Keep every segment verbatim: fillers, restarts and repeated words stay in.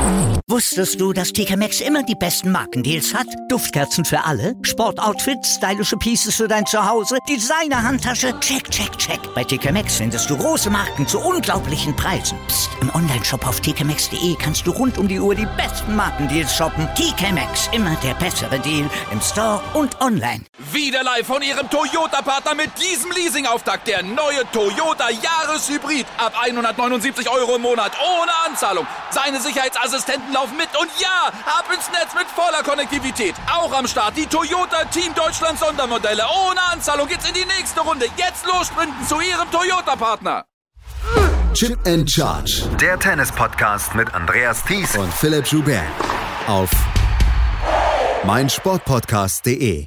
Wusstest du, dass T K Maxx immer die besten Markendeals hat? Duftkerzen für alle, Sportoutfits, stylische Pieces für dein Zuhause, Designer-Handtasche, check, check, check. Bei T K Maxx findest du große Marken zu unglaublichen Preisen. Psst. Im Onlineshop auf t k maxx punkt d e kannst du rund um die Uhr die besten Markendeals shoppen. T K Maxx, immer der bessere Deal im Store und online. Wieder live von Ihrem Toyota-Partner mit diesem Leasing-Auftakt. Der neue Toyota Jahreshybrid. Ab hundertneunundsiebzig Euro im Monat. Ohne Anzahlung. Seine Sicherheitsassistenten laufen mit. Und ja, ab ins Netz mit voller Konnektivität. Auch am Start die Toyota Team Deutschland Sondermodelle. Ohne Anzahlung geht's in die nächste Runde. Jetzt los sprinten zu Ihrem Toyota-Partner. Chip and Charge. Der Tennis-Podcast mit Andreas Thies und Philipp Joubert. Auf meinsportpodcast punkt de.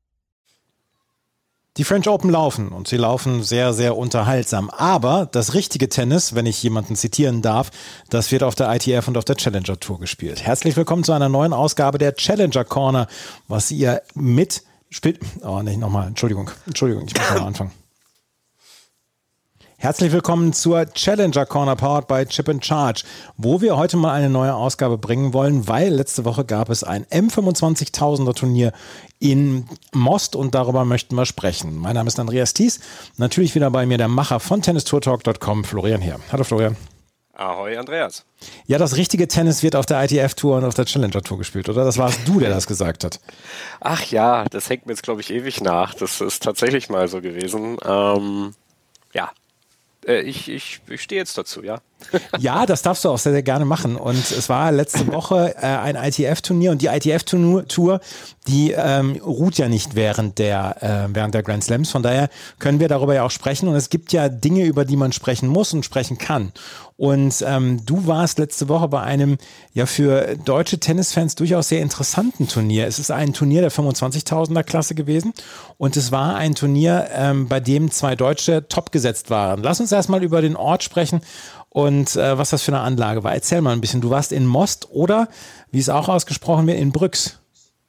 Die French Open laufen und sie laufen sehr, sehr unterhaltsam. Aber das richtige Tennis, wenn ich jemanden zitieren darf, das wird auf der I T F und auf der Challenger Tour gespielt. Herzlich willkommen zu einer neuen Ausgabe der Challenger Corner, was ihr mit spielt. Oh, nicht nochmal. Entschuldigung. Entschuldigung, ich muss mal anfangen. Herzlich willkommen zur Challenger Corner, powered by Chip and Charge, wo wir heute mal eine neue Ausgabe bringen wollen, weil letzte Woche gab es ein M fünfundzwanzigtausender Turnier in Most und darüber möchten wir sprechen. Mein Name ist Andreas Thies, natürlich wieder bei mir der Macher von tennis tour talk punkt com, Florian Heer. Hallo Florian. Ahoi Andreas. Ja, das richtige Tennis wird auf der I T F-Tour und auf der Challenger Tour gespielt, oder? Das warst du, der das gesagt hat. Ach ja, das hängt mir jetzt, glaube ich, ewig nach. Das ist tatsächlich mal so gewesen. Ähm, ja. Ich, ich, ich stehe jetzt dazu, ja. Ja, das darfst du auch sehr, sehr gerne machen. Und es war letzte Woche äh, ein I T F-Turnier und die I T F-Tour, die ähm, ruht ja nicht während der, äh, während der Grand Slams. Von daher können wir darüber ja auch sprechen. Und es gibt ja Dinge, über die man sprechen muss und sprechen kann. Und ähm, du warst letzte Woche bei einem ja für deutsche Tennisfans durchaus sehr interessanten Turnier. Es ist ein Turnier der fünfundzwanzigtausender Klasse gewesen und es war ein Turnier, ähm, bei dem zwei Deutsche top gesetzt waren. Lass uns erstmal über den Ort sprechen und äh, was das für eine Anlage war. Erzähl mal ein bisschen. Du warst in Most oder, wie es auch ausgesprochen wird, in Brüx.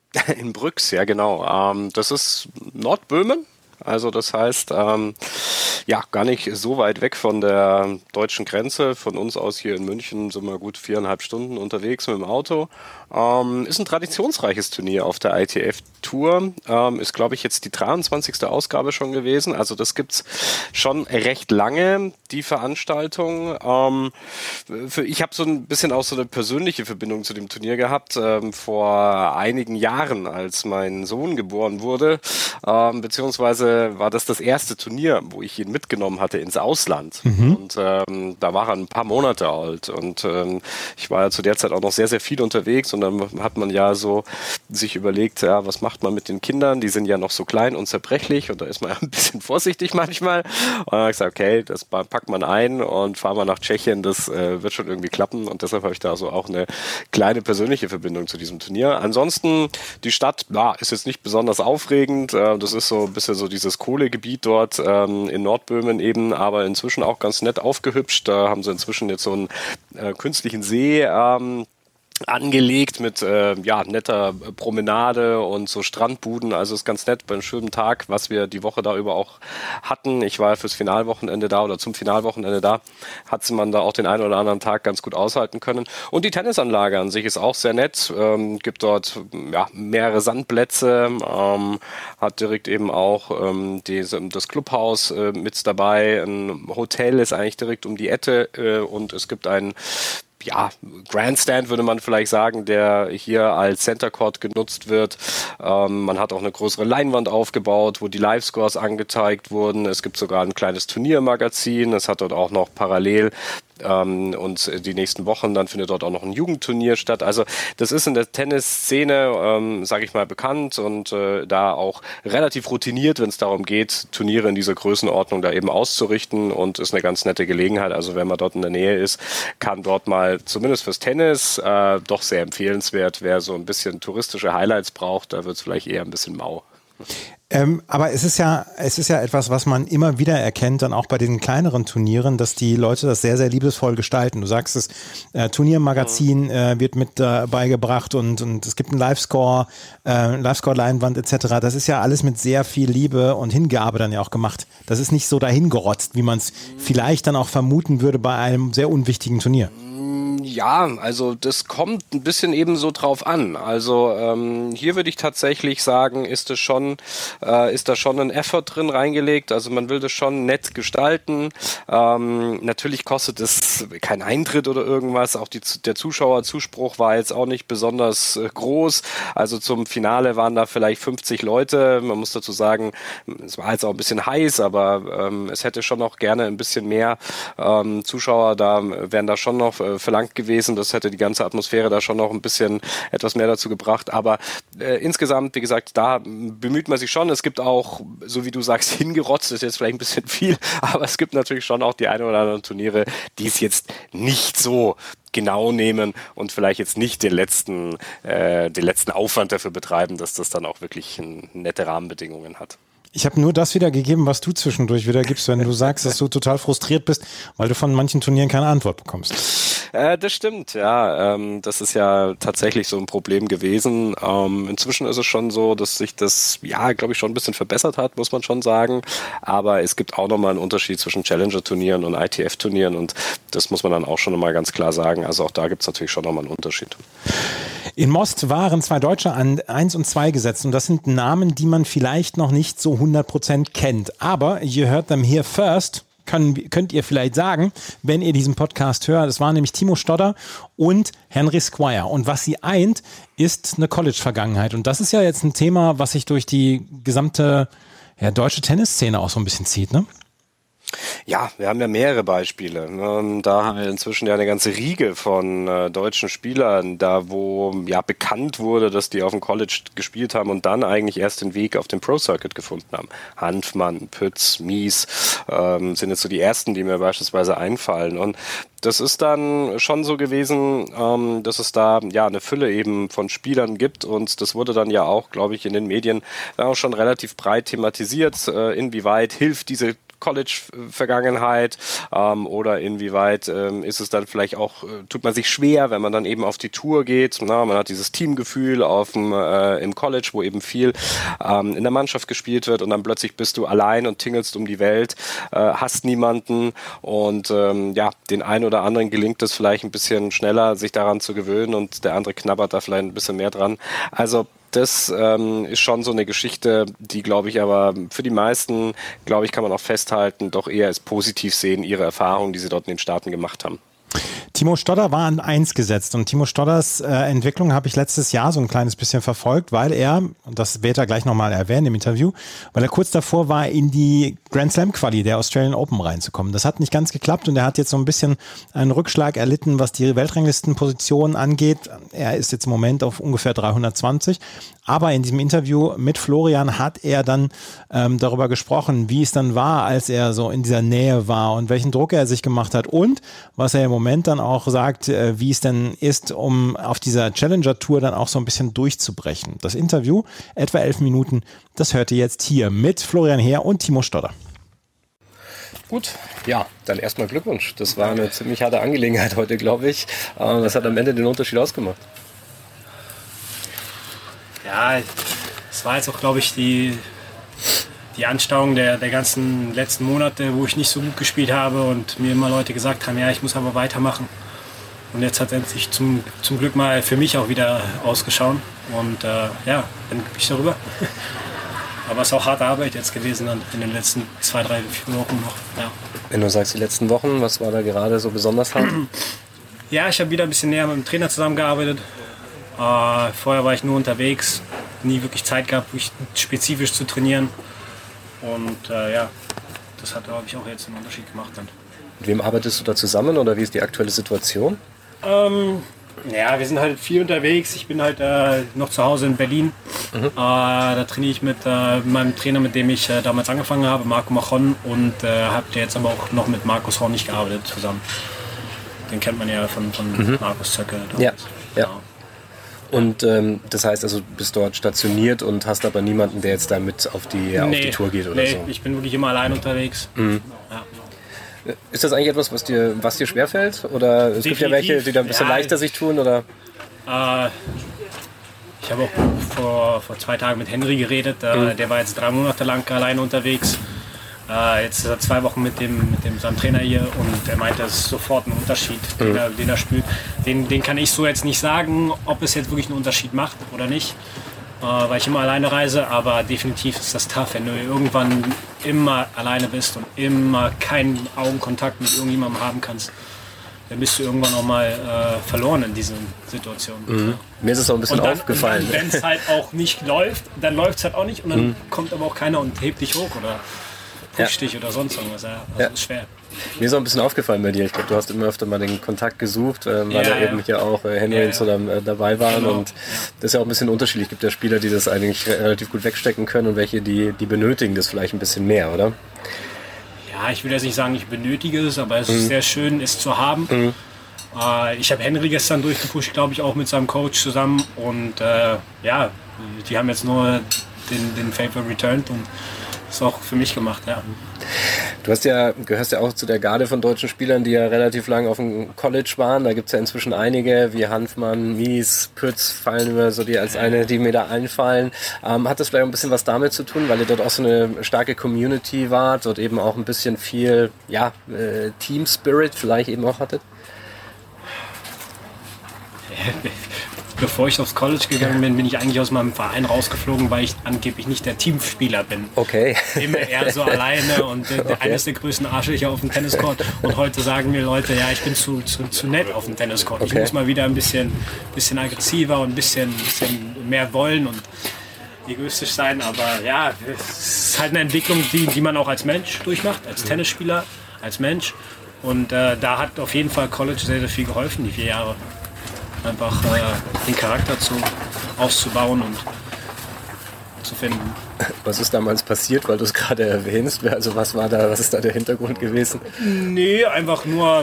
In Brüx, ja genau. Ähm, das ist Nordböhmen. Also das heißt, ähm, ja, gar nicht so weit weg von der deutschen Grenze. Von uns aus hier in München sind wir gut viereinhalb Stunden unterwegs mit dem Auto. Ähm, ist ein traditionsreiches Turnier auf der I T F-Tour. Ähm, ist, glaube ich, jetzt die dreiundzwanzigste Ausgabe schon gewesen. Also das gibt's schon recht lange, die Veranstaltung. Ähm, für, ich habe so ein bisschen auch so eine persönliche Verbindung zu dem Turnier gehabt. Ähm, vor einigen Jahren, als mein Sohn geboren wurde, ähm, beziehungsweise war das das erste Turnier, wo ich ihn mitgenommen hatte ins Ausland. Mhm. Und ähm, da war er ein paar Monate alt. Und ähm, ich war ja zu der Zeit auch noch sehr, sehr viel unterwegs. Und dann hat man ja so sich überlegt, ja, was macht man mit den Kindern? Die sind ja noch so klein und zerbrechlich. Und da ist man ja ein bisschen vorsichtig manchmal. Und dann habe ich gesagt, okay, das packt man ein und fahren wir nach Tschechien. Das äh, wird schon irgendwie klappen. Und deshalb habe ich da so auch eine kleine persönliche Verbindung zu diesem Turnier. Ansonsten, die Stadt ja, ist jetzt nicht besonders aufregend. Äh, das ist so ein bisschen so dieses Kohlegebiet dort ähm, in Nordböhmen eben, aber inzwischen auch ganz nett aufgehübscht. Da haben sie inzwischen jetzt so einen äh, künstlichen See ähm, angelegt mit äh, ja, netter Promenade und so Strandbuden, also ist ganz nett bei einem schönen Tag, was wir die Woche da über auch hatten. Ich war fürs Finalwochenende da oder zum Finalwochenende da, hat man da auch den einen oder anderen Tag ganz gut aushalten können. Und die Tennisanlage an sich ist auch sehr nett, ähm, gibt dort ja, mehrere Sandplätze, ähm, hat direkt eben auch ähm, diese, das Clubhaus äh, mit dabei, ein Hotel ist eigentlich direkt um die Ecke äh, und es gibt ein ja, Grandstand würde man vielleicht sagen, der hier als Center Court genutzt wird. Ähm, man hat auch eine größere Leinwand aufgebaut, wo die Live-Scores angezeigt wurden. Es gibt sogar ein kleines Turniermagazin. Es hat dort auch noch parallel ähm, und die nächsten Wochen, dann findet dort auch noch ein Jugendturnier statt. Also das ist in der Tennisszene, ähm, sage ich mal, bekannt und äh, da auch relativ routiniert, wenn es darum geht, Turniere in dieser Größenordnung da eben auszurichten und ist eine ganz nette Gelegenheit. Also wenn man dort in der Nähe ist, kann dort mal zumindest fürs Tennis äh, doch sehr empfehlenswert. Wer so ein bisschen touristische Highlights braucht, da wird es vielleicht eher ein bisschen mau. Ähm, aber es ist ja, es ist ja etwas, was man immer wieder erkennt, dann auch bei den kleineren Turnieren, dass die Leute das sehr, sehr liebesvoll gestalten. Du sagst es, äh, Turniermagazin äh, wird mit dabei äh, gebracht und, und es gibt einen Live-Score, äh, Live-Score-Leinwand et cetera. Das ist ja alles mit sehr viel Liebe und Hingabe dann ja auch gemacht. Das ist nicht so dahingerotzt, wie man es vielleicht dann auch vermuten würde bei einem sehr unwichtigen Turnier. Ja, also das kommt ein bisschen eben so drauf an. Also ähm, hier würde ich tatsächlich sagen, ist es schon, äh, ist da schon ein Effort drin reingelegt. Also man will das schon nett gestalten. Ähm, natürlich kostet es kein Eintritt oder irgendwas. Auch die, der Zuschauerzuspruch war jetzt auch nicht besonders äh, groß. Also zum Finale waren da vielleicht fünfzig Leute. Man muss dazu sagen, es war jetzt auch ein bisschen heiß, aber ähm, es hätte schon noch gerne ein bisschen mehr ähm, Zuschauer. Da wären da schon noch äh, verlangt gewesen. Das hätte die ganze Atmosphäre da schon noch ein bisschen etwas mehr dazu gebracht. Aber äh, insgesamt, wie gesagt, da bemüht man sich schon. Es gibt auch, so wie du sagst, hingerotzt, ist jetzt vielleicht ein bisschen viel, aber es gibt natürlich schon auch die ein oder anderen Turniere, die es jetzt nicht so genau nehmen und vielleicht jetzt nicht den letzten, äh, den letzten Aufwand dafür betreiben, dass das dann auch wirklich ein, nette Rahmenbedingungen hat. Ich habe nur das wiedergegeben, was du zwischendurch wiedergibst, wenn du sagst, dass du total frustriert bist, weil du von manchen Turnieren keine Antwort bekommst. Äh, das stimmt, ja. Ähm, das ist ja tatsächlich so ein Problem gewesen. Ähm, inzwischen ist es schon so, dass sich das, ja, glaube ich, schon ein bisschen verbessert hat, muss man schon sagen. Aber es gibt auch nochmal einen Unterschied zwischen Challenger-Turnieren und I T F-Turnieren und das muss man dann auch schon nochmal ganz klar sagen. Also auch da gibt es natürlich schon nochmal einen Unterschied. In Most waren zwei Deutsche an eins und zwei gesetzt und das sind Namen, die man vielleicht noch nicht so hundert Prozent kennt. Aber you heard them here first, können, könnt ihr vielleicht sagen, wenn ihr diesen Podcast hört. Es waren nämlich Timo Stodder und Henry Squire. Und was sie eint, ist eine College-Vergangenheit. Und das ist ja jetzt ein Thema, was sich durch die gesamte ja, deutsche Tennisszene auch so ein bisschen zieht, ne? Ja, wir haben ja mehrere Beispiele. Da haben wir inzwischen ja eine ganze Riege von äh, deutschen Spielern, da wo ja bekannt wurde, dass die auf dem College gespielt haben und dann eigentlich erst den Weg auf den Pro Circuit gefunden haben. Hanfmann, Pütz, Mies ähm, sind jetzt so die ersten, die mir beispielsweise einfallen. Und das ist dann schon so gewesen, ähm, dass es da ja eine Fülle eben von Spielern gibt und das wurde dann ja auch, glaube ich, in den Medien auch schon relativ breit thematisiert, äh, inwieweit hilft diese College-Vergangenheit ähm, oder inwieweit ähm, ist es dann vielleicht auch, äh, tut man sich schwer, wenn man dann eben auf die Tour geht. Na, man hat dieses Teamgefühl auf dem, äh, im College, wo eben viel ähm, in der Mannschaft gespielt wird und dann plötzlich bist du allein und tingelst um die Welt, äh, hast niemanden und ähm, ja, den einen oder anderen gelingt es vielleicht ein bisschen schneller, sich daran zu gewöhnen und der andere knabbert da vielleicht ein bisschen mehr dran. Also das ähm, ist schon so eine Geschichte, die, glaube ich, aber für die meisten, glaube ich, kann man auch festhalten, doch eher als positiv sehen, ihre Erfahrungen, die sie dort in den Staaten gemacht haben. Timo Stodder war an eins gesetzt und Timo Stodders äh, Entwicklung habe ich letztes Jahr so ein kleines bisschen verfolgt, weil er, und das wird er gleich nochmal erwähnen im Interview, weil er kurz davor war, in die Grand Slam Quali der Australian Open reinzukommen. Das hat nicht ganz geklappt und er hat jetzt so ein bisschen einen Rückschlag erlitten, was die Weltranglistenposition angeht. Er ist jetzt im Moment auf ungefähr dreihundertzwanzig, aber in diesem Interview mit Florian hat er dann ähm, darüber gesprochen, wie es dann war, als er so in dieser Nähe war und welchen Druck er sich gemacht hat und was er im Moment dann auch sagt, äh, wie es denn ist, um auf dieser Challenger-Tour dann auch so ein bisschen durchzubrechen. Das Interview, etwa elf Minuten, das hört ihr jetzt hier mit Florian Heer und Timo Stodder. Gut, ja, dann erstmal Glückwunsch. Das war eine ziemlich harte Angelegenheit heute, glaube ich. Aber was hat am Ende den Unterschied ausgemacht? Ja, es war jetzt auch, glaube ich, die, die Anstauung der, der ganzen letzten Monate, wo ich nicht so gut gespielt habe und mir immer Leute gesagt haben, ja, ich muss aber weitermachen. Und jetzt hat es endlich zum, zum Glück mal für mich auch wieder ausgeschaut. Und äh, ja, bin glücklich darüber. Aber es ist auch harte Arbeit jetzt gewesen in den letzten zwei, drei, vier Wochen noch. Ja. Wenn du sagst, die letzten Wochen, was war da gerade so besonders hart? Ja, ich habe wieder ein bisschen näher mit dem Trainer zusammengearbeitet. Äh, vorher war ich nur unterwegs, nie wirklich Zeit gehabt, wirklich spezifisch zu trainieren. Und äh, ja, das hat, glaube ich, auch jetzt einen Unterschied gemacht dann. Mit wem arbeitest du da zusammen oder wie ist die aktuelle Situation? Ähm, ja, wir sind halt viel unterwegs. Ich bin halt äh, noch zu Hause in Berlin. Mhm. Äh, da trainiere ich mit äh, meinem Trainer, mit dem ich äh, damals angefangen habe, Marco Machon. Und äh, habe jetzt aber auch noch mit Markus Hornig gearbeitet zusammen. Den kennt man ja von, von mhm. Markus Zöcke. Ja, ja. Genau. Und ähm, das heißt also, du bist dort stationiert und hast aber niemanden, der jetzt da mit auf die, nee, auf die Tour geht oder nee, so? Nee, ich bin wirklich immer allein unterwegs. Mhm. Ja. Ist das eigentlich etwas, was dir, was dir schwerfällt? Oder es Definitiv, gibt ja welche, die da ein bisschen ja, leichter sich tun? Oder? Äh, ich habe auch vor, vor zwei Tagen mit Henry geredet. Äh, mhm. Der war jetzt drei Monate lang allein unterwegs. Äh, jetzt ist er zwei Wochen mit dem, mit dem seinem Trainer hier und er meinte, es ist sofort ein Unterschied, mhm. den, er, den er spürt. Den, den kann ich so jetzt nicht sagen, ob es jetzt wirklich einen Unterschied macht oder nicht, äh, weil ich immer alleine reise, aber definitiv ist das tough, wenn du irgendwann immer alleine bist und immer keinen Augenkontakt mit irgendjemandem haben kannst. Dann bist du irgendwann auch mal äh, verloren in diesen Situationen. Mhm. Mir ist es auch ein bisschen und dann, aufgefallen. Wenn es halt auch nicht läuft, dann läuft es halt auch nicht und dann mhm. kommt aber auch keiner und hebt dich hoch oder pusht ja. dich oder sonst irgendwas. Ja, also ja. ist schwer. Mir ist auch ein bisschen aufgefallen bei dir. Ich glaube, du hast immer öfter mal den Kontakt gesucht, äh, weil ja, da ja. eben hier auch äh, Henry ja, und so da, äh, dabei waren. Genau. Und das ist ja auch ein bisschen unterschiedlich. Es gibt ja Spieler, die das eigentlich relativ gut wegstecken können und welche, die, die benötigen das vielleicht ein bisschen mehr, oder? Ja, ich will jetzt nicht sagen, ich benötige es, aber es mhm. ist sehr schön, es zu haben. Mhm. Äh, ich habe Henry gestern durchgepusht, glaube ich, auch mit seinem Coach zusammen. Und äh, ja, die haben jetzt nur den, den Favor returned und ist auch für mich gemacht, ja. Du hast ja, gehörst ja auch zu der Garde von deutschen Spielern, die ja relativ lang auf dem College waren. Da gibt es ja inzwischen einige, wie Hanfmann, Mies, Pütz, fallen mir so die als eine, die mir da einfallen. Ähm, hat das vielleicht ein bisschen was damit zu tun, weil ihr dort auch so eine starke Community wart, dort eben auch ein bisschen viel ja, äh, Team Spirit vielleicht eben auch hattet? Bevor ich aufs College gegangen bin, bin ich eigentlich aus meinem Verein rausgeflogen, weil ich angeblich nicht der Teamspieler bin. Okay. Immer eher so alleine und äh, okay. eines der größten Arschlöcher auf dem Tenniscourt. Und heute sagen mir Leute, ja, ich bin zu, zu, zu nett auf dem Tenniscourt. Okay. Ich muss mal wieder ein bisschen, bisschen aggressiver und ein bisschen, bisschen mehr wollen und egoistisch sein. Aber ja, es ist halt eine Entwicklung, die, die man auch als Mensch durchmacht, als Tennisspieler, als Mensch. Und äh, da hat auf jeden Fall College sehr, sehr viel geholfen, die vier Jahre. Einfach äh, den Charakter zu, auszubauen und zu finden. Was ist damals passiert, weil du es gerade erwähnst? Also was war da, was ist da der Hintergrund gewesen? Nee, einfach nur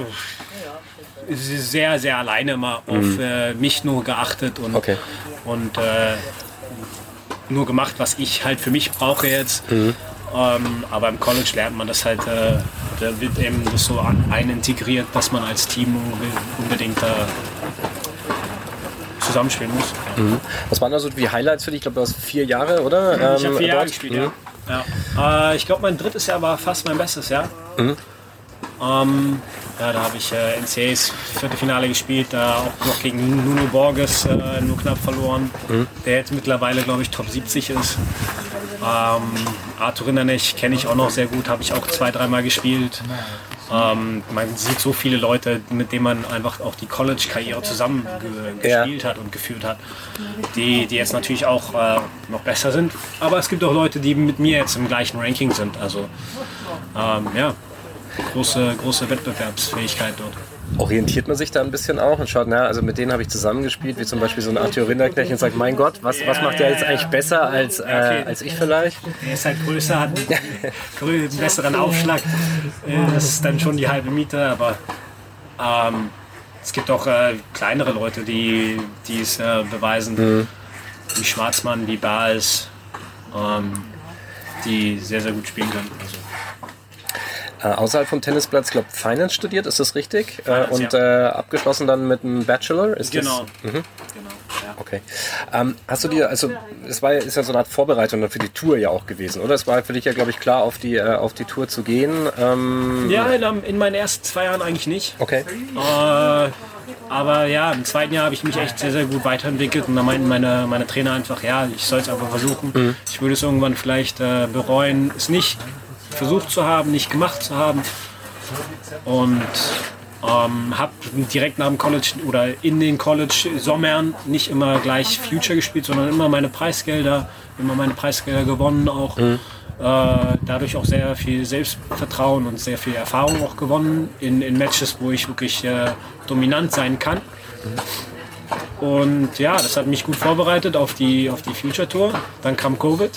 sehr, sehr alleine immer auf mhm. äh, mich nur geachtet und, okay. und äh, nur gemacht, was ich halt für mich brauche jetzt. Mhm. Ähm, aber im College lernt man das halt, äh, da wird eben das so einintegriert, dass man als Team unbedingt äh, zusammenspielen muss. Mhm. Was waren da so die Highlights für dich? Ich glaube, du hast vier Jahre, oder? Ich ähm, habe vier Jahre dort? gespielt, mhm. ja. ja. Äh, ich glaube, mein drittes Jahr war fast mein bestes Jahr. Mhm. Ähm, ja, da habe ich äh, N C A As Viertelfinale gespielt, da auch noch gegen Nuno Borges äh, nur knapp verloren, mhm. der jetzt mittlerweile, glaube ich, Top siebzig ist. Ähm, Arthur Rinderknecht kenne ich auch noch sehr gut, habe ich auch zwei, dreimal gespielt. Ähm, man sieht so viele Leute, mit denen man einfach auch die College-Karriere zusammen ge gespielt ja. hat und geführt hat, die, die jetzt natürlich auch äh, noch besser sind. Aber es gibt auch Leute, die mit mir jetzt im gleichen Ranking sind. Also ähm, ja, große, große Wettbewerbsfähigkeit dort. Orientiert man sich da ein bisschen auch und schaut, na, also mit denen habe ich zusammengespielt, wie zum Beispiel so ein Arthur Rinderknecht und sagt, mein Gott, was, was macht der jetzt eigentlich besser als, äh, okay. als ich vielleicht? Er ist halt größer, hat einen besseren Aufschlag. Das ist dann schon die halbe Miete, aber ähm, es gibt auch äh, kleinere Leute, die, die es äh, beweisen, mhm. wie Schwarzmann, wie Baals, ähm, die sehr, sehr gut spielen können. Also, Äh, außerhalb vom Tennisplatz, ich glaube, Finance studiert, ist das richtig? Finance, äh, und ja. äh, abgeschlossen dann mit einem Bachelor? Ist genau. Das? Mhm. genau ja. Okay. Ähm, hast du dir, also es war ist ja so eine Art Vorbereitung dann für die Tour ja auch gewesen, oder? Es war für dich ja, glaube ich, klar, auf die, äh, auf die Tour zu gehen. Ähm, ja, in, in meinen ersten zwei Jahren eigentlich nicht. Okay. Äh, aber ja, im zweiten Jahr habe ich mich echt sehr, sehr gut weiterentwickelt und da meinten meine, meine Trainer einfach, ja, ich soll es einfach versuchen. Mhm. Ich würde es irgendwann vielleicht äh, bereuen, es nicht versucht zu haben, nicht gemacht zu haben und ähm, habe direkt nach dem College oder in den College-Sommern nicht immer gleich Future gespielt, sondern immer meine Preisgelder, immer meine Preisgelder gewonnen auch. Mhm. Äh, dadurch auch sehr viel Selbstvertrauen und sehr viel Erfahrung auch gewonnen in, in Matches, wo ich wirklich äh, dominant sein kann. Mhm. Und ja, das hat mich gut vorbereitet auf die, auf die Future Tour. Dann kam Covid.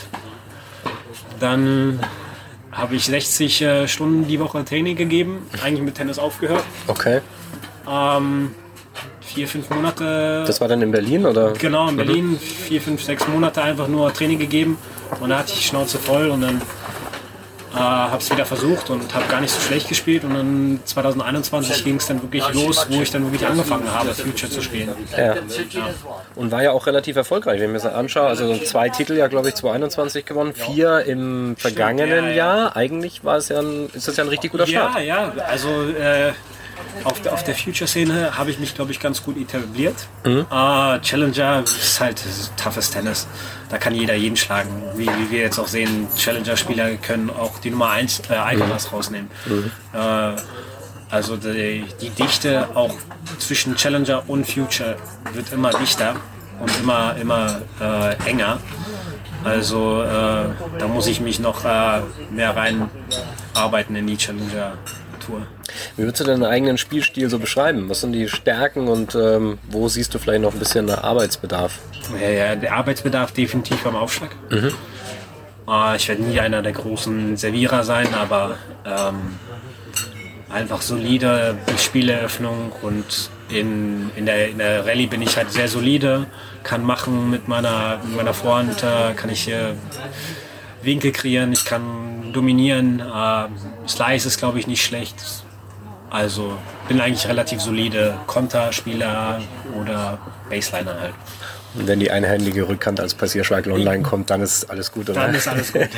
Dann habe ich sechzig äh, Stunden die Woche Training gegeben, eigentlich mit Tennis aufgehört. Okay. Ähm, vier, fünf Monate. Das war dann in Berlin, oder? Genau, in Berlin. Mhm. Vier, fünf, sechs Monate einfach nur Training gegeben. Und da hatte ich die Schnauze voll und dann Äh, habe es wieder versucht und habe gar nicht so schlecht gespielt und dann zwanzig einundzwanzig ging es dann wirklich los, wo ich dann wirklich angefangen habe, Future zu spielen. Ja. Ja. Und war ja auch relativ erfolgreich, wenn ich mir das anschaue. Also zwei Titel ja, glaube ich, zwanzig einundzwanzig gewonnen, vier im vergangenen ja, ja. Jahr. Eigentlich war es ja ein, ist das ja ein richtig guter Start. Ja, ja, also äh, auf der, auf der Future-Szene habe ich mich, glaube ich, ganz gut etabliert. Mhm. Uh, Challenger ist halt ist toughes Tennis. Da kann jeder jeden schlagen. Wie, wie wir jetzt auch sehen, Challenger-Spieler können auch die Nummer eins äh, Alcaraz mhm. rausnehmen. Mhm. Uh, also die, die Dichte auch zwischen Challenger und Future wird immer dichter und immer, immer äh, enger. Also äh, da muss ich mich noch äh, mehr reinarbeiten in die Challenger-Tour. Wie würdest du deinen eigenen Spielstil so beschreiben? Was sind die Stärken und ähm, wo siehst du vielleicht noch ein bisschen Arbeitsbedarf? Ja, ja, der Arbeitsbedarf definitiv am Aufschlag. Mhm. Äh, ich werde nie einer der großen Servierer sein, aber ähm, einfach solide Spieleröffnung und in, in, der, in der Rallye bin ich halt sehr solide, kann machen mit meiner, mit meiner Vorhand, äh, kann ich äh, Winkel kreieren, ich kann dominieren, äh, Slice ist glaube ich nicht schlecht, also bin eigentlich relativ solide Konterspieler oder Baseliner halt. Und wenn die einhändige Rückhand als Passierschweikel online kommt, dann ist alles gut, oder? Dann ist alles gut.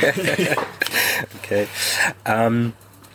Okay. Ähm,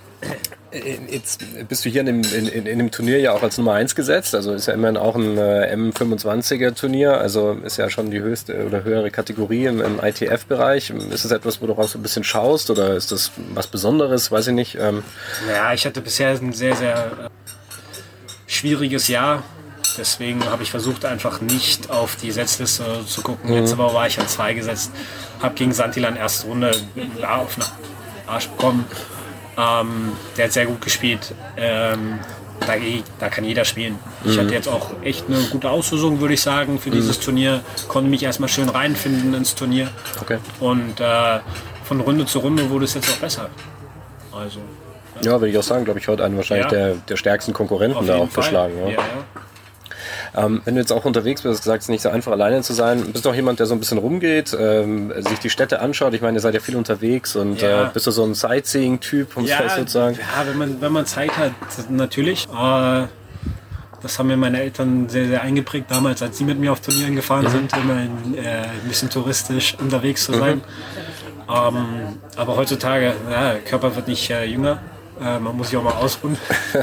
Jetzt bist du hier in dem, in, in, in dem Turnier ja auch als Nummer eins gesetzt, also ist ja immerhin auch ein äh, M fünfundzwanziger Turnier, also ist ja schon die höchste oder höhere Kategorie im, im I T F-Bereich. Ist das etwas, wo du auch so ein bisschen schaust oder ist das was Besonderes, weiß ich nicht? Ähm ja, ich hatte bisher ein sehr, sehr äh, schwieriges Jahr, deswegen habe ich versucht einfach nicht auf die Setzliste zu gucken. Mhm. Letzte Woche war ich an zwei gesetzt, habe gegen Santillan erste Runde auf den Arsch bekommen. Ähm, der hat sehr gut gespielt. Ähm, da, da kann jeder spielen. Ich mhm. hatte jetzt auch echt eine gute Auslosung, würde ich sagen, für mhm. dieses Turnier. Konnte mich erstmal schön reinfinden ins Turnier. Okay. Und äh, von Runde zu Runde wurde es jetzt auch besser. Also, ja, ja würde ich auch sagen, glaube ich, heute einen wahrscheinlich ja. der, der stärksten Konkurrenten da auch Fall. geschlagen. Ja. Ja, ja. Ähm, wenn du jetzt auch unterwegs bist, du gesagt, es ist nicht so einfach alleine zu sein, bist du auch jemand, der so ein bisschen rumgeht, ähm, sich die Städte anschaut? Ich meine, ihr seid ja viel unterwegs und ja. äh, bist du so ein Sightseeing-Typ, um es ja, sozusagen? Ja, wenn man, wenn man Zeit hat, natürlich. Äh, das haben mir meine Eltern sehr, sehr eingeprägt damals, als sie mit mir auf Turnieren gefahren mhm. sind, immer in, äh, ein bisschen touristisch unterwegs zu sein. Mhm. Ähm, aber heutzutage, ja, der Körper wird nicht äh, jünger. Äh, man muss sich auch mal ausruhen.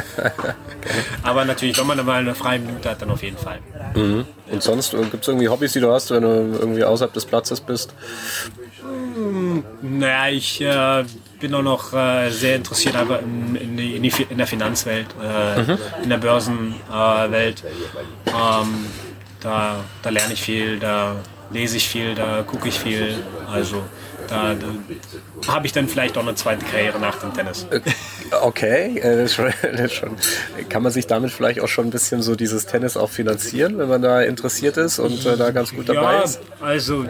Aber natürlich, wenn man mal eine freie Minute hat, dann auf jeden Fall. Mhm. Und sonst, gibt es irgendwie Hobbys, die du hast, wenn du irgendwie außerhalb des Platzes bist? Hm, naja, ich äh, bin auch noch äh, sehr interessiert aber in, in, die, in, die, in der Finanzwelt, äh, mhm. in der Börsenwelt. Äh, ähm, da, da lerne ich viel, da lese ich viel, da gucke ich viel. Also da, da habe ich dann vielleicht auch eine zweite Karriere nach dem Tennis. Okay, äh, das ist schon, das ist schon, kann man sich damit vielleicht auch schon ein bisschen so dieses Tennis auch finanzieren, wenn man da interessiert ist und äh, da ganz gut dabei ja, ist? Also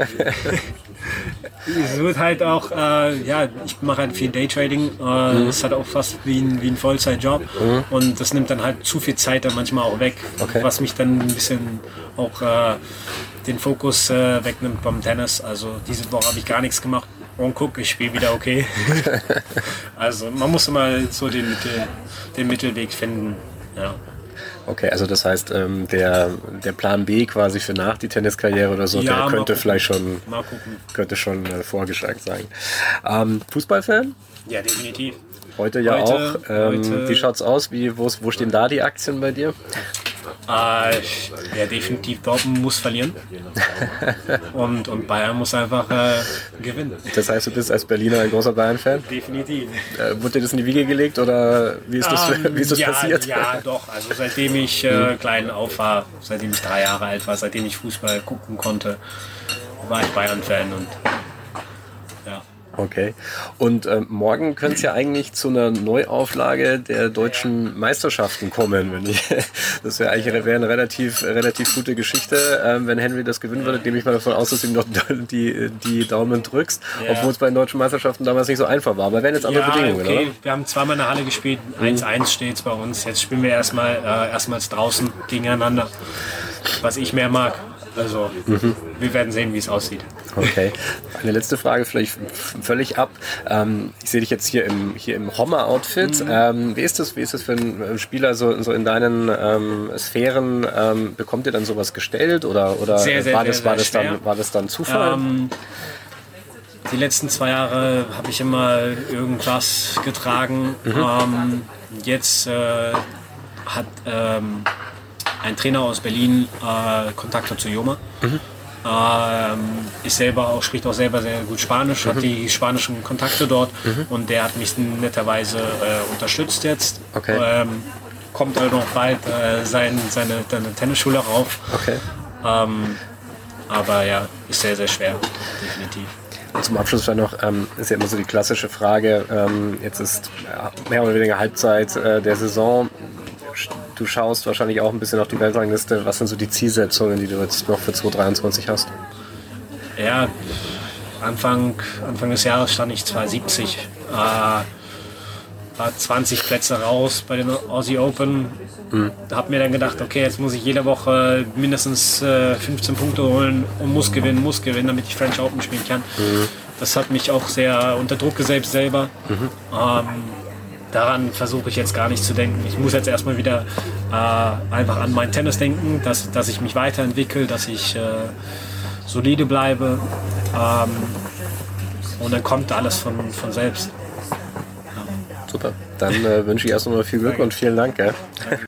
es wird halt auch, äh, ja, ich mache halt viel Daytrading, äh, mhm. ist halt auch fast wie ein, wie ein Vollzeitjob mhm. und das nimmt dann halt zu viel Zeit dann manchmal auch weg, okay. was mich dann ein bisschen auch äh, den Fokus äh, wegnimmt beim Tennis. Also diese Woche habe ich gar nichts gemacht. Und guck, ich spiele wieder okay. Also man muss immer so den, Mittel, den Mittelweg finden. Ja. Okay, also das heißt, ähm, der, der Plan B quasi für nach die Tenniskarriere oder so, ja, der könnte vielleicht schon, könnte schon äh, vorgeschlagen sein. Ähm, Fußballfan? Ja, definitiv. Heute ja heute, auch. Ähm, heute, wie schaut's aus? Wie, wo, wo stehen da die Aktien bei dir? Äh, ja, definitiv Dortmund muss verlieren und, und Bayern muss einfach äh, gewinnen. Das heißt, du bist als Berliner ein großer Bayern-Fan? Definitiv. Äh, wurde dir das in die Wiege gelegt oder wie ist das, ähm, wie ist das ja, passiert? Ja, doch. Also seitdem ich äh, klein auf war, seitdem ich drei Jahre alt war, seitdem ich Fußball gucken konnte, war ich Bayern-Fan und ja. Okay. Und äh, morgen könnte es ja eigentlich zu einer Neuauflage der deutschen Meisterschaften kommen. Wenn ich, das wäre eigentlich wäre eine relativ, relativ gute Geschichte. Ähm, wenn Henry das gewinnen würde, nehme ich mal davon aus, dass du ihm noch die, die Daumen drückst. Ja. Obwohl es bei den deutschen Meisterschaften damals nicht so einfach war. Aber wären jetzt andere ja, Bedingungen, okay. oder? Wir haben zweimal in der Halle gespielt. eins eins steht es bei uns. Jetzt spielen wir erstmal äh, erstmals draußen gegeneinander. Was ich mehr mag. Also, mhm. wir werden sehen, wie es aussieht. Okay. Eine letzte Frage, vielleicht völlig ab. Ähm, ich sehe dich jetzt hier im, hier im Hommer-Outfit. Mhm. Ähm, wie ist das, wie ist das für einen Spieler so, so in deinen ähm, Sphären? Ähm, bekommt ihr dann sowas gestellt oder, oder sehr, sehr, war, das, sehr, war, das sehr dann, war das dann Zufall? Ähm, die letzten zwei Jahre habe ich immer irgendwas getragen. Mhm. Ähm, jetzt äh, hat ähm, ein Trainer aus Berlin äh, Kontakte zu Joma. Mhm. Ähm, ist selber auch, spricht auch selber sehr gut Spanisch, mhm. hat die spanischen Kontakte dort mhm. und der hat mich netterweise äh, unterstützt jetzt. Okay. Ähm, kommt also noch bald äh, sein, seine, seine Tennisschule rauf. Okay. Ähm, aber ja, ist sehr, sehr schwer, definitiv. Und zum Abschluss vielleicht noch, ähm, ist ja immer so die klassische Frage, ähm, jetzt ist ja, mehr oder weniger Halbzeit äh, der Saison. Du schaust wahrscheinlich auch ein bisschen auf die Weltrangliste. Was sind so die Zielsetzungen, die du jetzt noch für zwanzig dreiundzwanzig hast? Ja, Anfang, Anfang des Jahres stand ich zwar siebzig, äh, war zwanzig Plätze raus bei den Aussie Open. Mhm. Da habe mir dann gedacht, okay, jetzt muss ich jede Woche mindestens äh, fünfzehn Punkte holen und muss gewinnen, muss gewinnen, damit ich French Open spielen kann. Mhm. Das hat mich auch sehr unter Druck gesetzt selber. Mhm. Ähm, Daran versuche ich jetzt gar nicht zu denken. Ich muss jetzt erstmal wieder äh, einfach an mein Tennis denken, dass, dass ich mich weiterentwickle, dass ich äh, solide bleibe. Ähm, und dann kommt alles von, von selbst. Ja. Super. Dann äh, wünsche ich erst nochmal viel Glück und vielen Dank. Gell?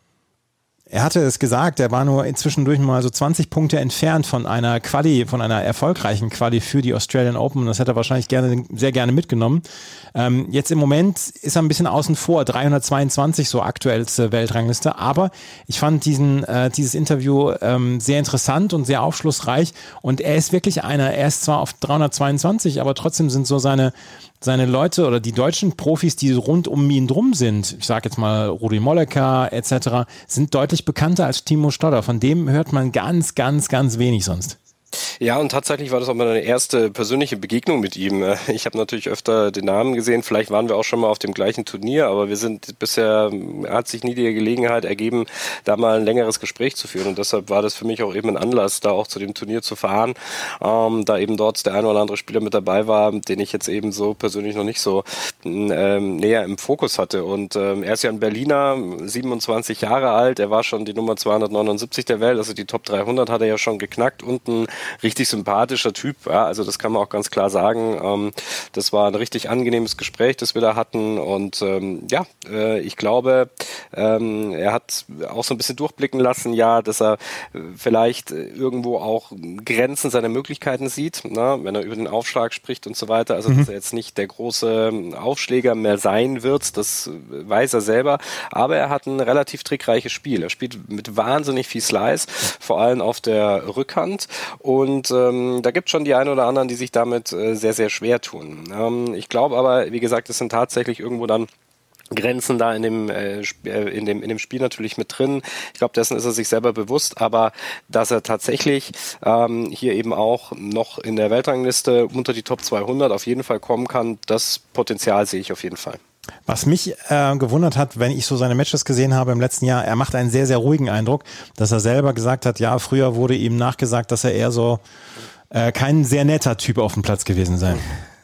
Er hatte es gesagt, er war nur inzwischen durch mal so zwanzig Punkte entfernt von einer Quali, von einer erfolgreichen Quali für die Australian Open. Das hätte er wahrscheinlich gerne, sehr gerne mitgenommen. Ähm, jetzt im Moment ist er ein bisschen außen vor, dreihundertzweiundzwanzig so aktuellste Weltrangliste. Aber ich fand diesen, äh, dieses Interview ähm, sehr interessant und sehr aufschlussreich. Und er ist wirklich einer, er ist zwar auf dreihundertzweiundzwanzig, aber trotzdem sind so seine seine Leute oder die deutschen Profis, die rund um ihn drum sind, ich sage jetzt mal Rudi Molleker et cetera, sind deutlich bekannter als Timo Stodder. Von dem hört man ganz, ganz, ganz wenig sonst. Ja, und tatsächlich war das auch meine erste persönliche Begegnung mit ihm. Ich habe natürlich öfter den Namen gesehen, vielleicht waren wir auch schon mal auf dem gleichen Turnier, aber wir sind bisher, hat sich nie die Gelegenheit ergeben, da mal ein längeres Gespräch zu führen und deshalb war das für mich auch eben ein Anlass, da auch zu dem Turnier zu fahren, ähm, da eben dort der ein oder andere Spieler mit dabei war, den ich jetzt eben so persönlich noch nicht so ähm, näher im Fokus hatte und ähm, er ist ja ein Berliner, siebenundzwanzig Jahre alt, er war schon die Nummer zweihundertneunundsiebzig der Welt, also die Top dreihundert hat er ja schon geknackt und ein richtig sympathischer Typ, ja, also das kann man auch ganz klar sagen. Ähm, das war ein richtig angenehmes Gespräch, das wir da hatten und ähm, ja, äh, ich glaube, ähm, er hat auch so ein bisschen durchblicken lassen, ja, dass er vielleicht irgendwo auch Grenzen seiner Möglichkeiten sieht, na, wenn er über den Aufschlag spricht und so weiter, also mhm. dass er jetzt nicht der große Aufschläger mehr sein wird, das weiß er selber, aber er hat ein relativ trickreiches Spiel. Er spielt mit wahnsinnig viel Slice, vor allem auf der Rückhand und Und ähm, da gibt es schon die einen oder anderen, die sich damit äh, sehr, sehr schwer tun. Ähm, ich glaube aber, wie gesagt, es sind tatsächlich irgendwo dann Grenzen da in dem, äh, in dem in dem Spiel natürlich mit drin. Ich glaube, dessen ist er sich selber bewusst, aber dass er tatsächlich ähm, hier eben auch noch in der Weltrangliste unter die Top zweihundert auf jeden Fall kommen kann, das Potenzial sehe ich auf jeden Fall. Was mich äh, gewundert hat, wenn ich so seine Matches gesehen habe im letzten Jahr, er macht einen sehr, sehr ruhigen Eindruck, dass er selber gesagt hat, ja, früher wurde ihm nachgesagt, dass er eher so äh, kein sehr netter Typ auf dem Platz gewesen sei.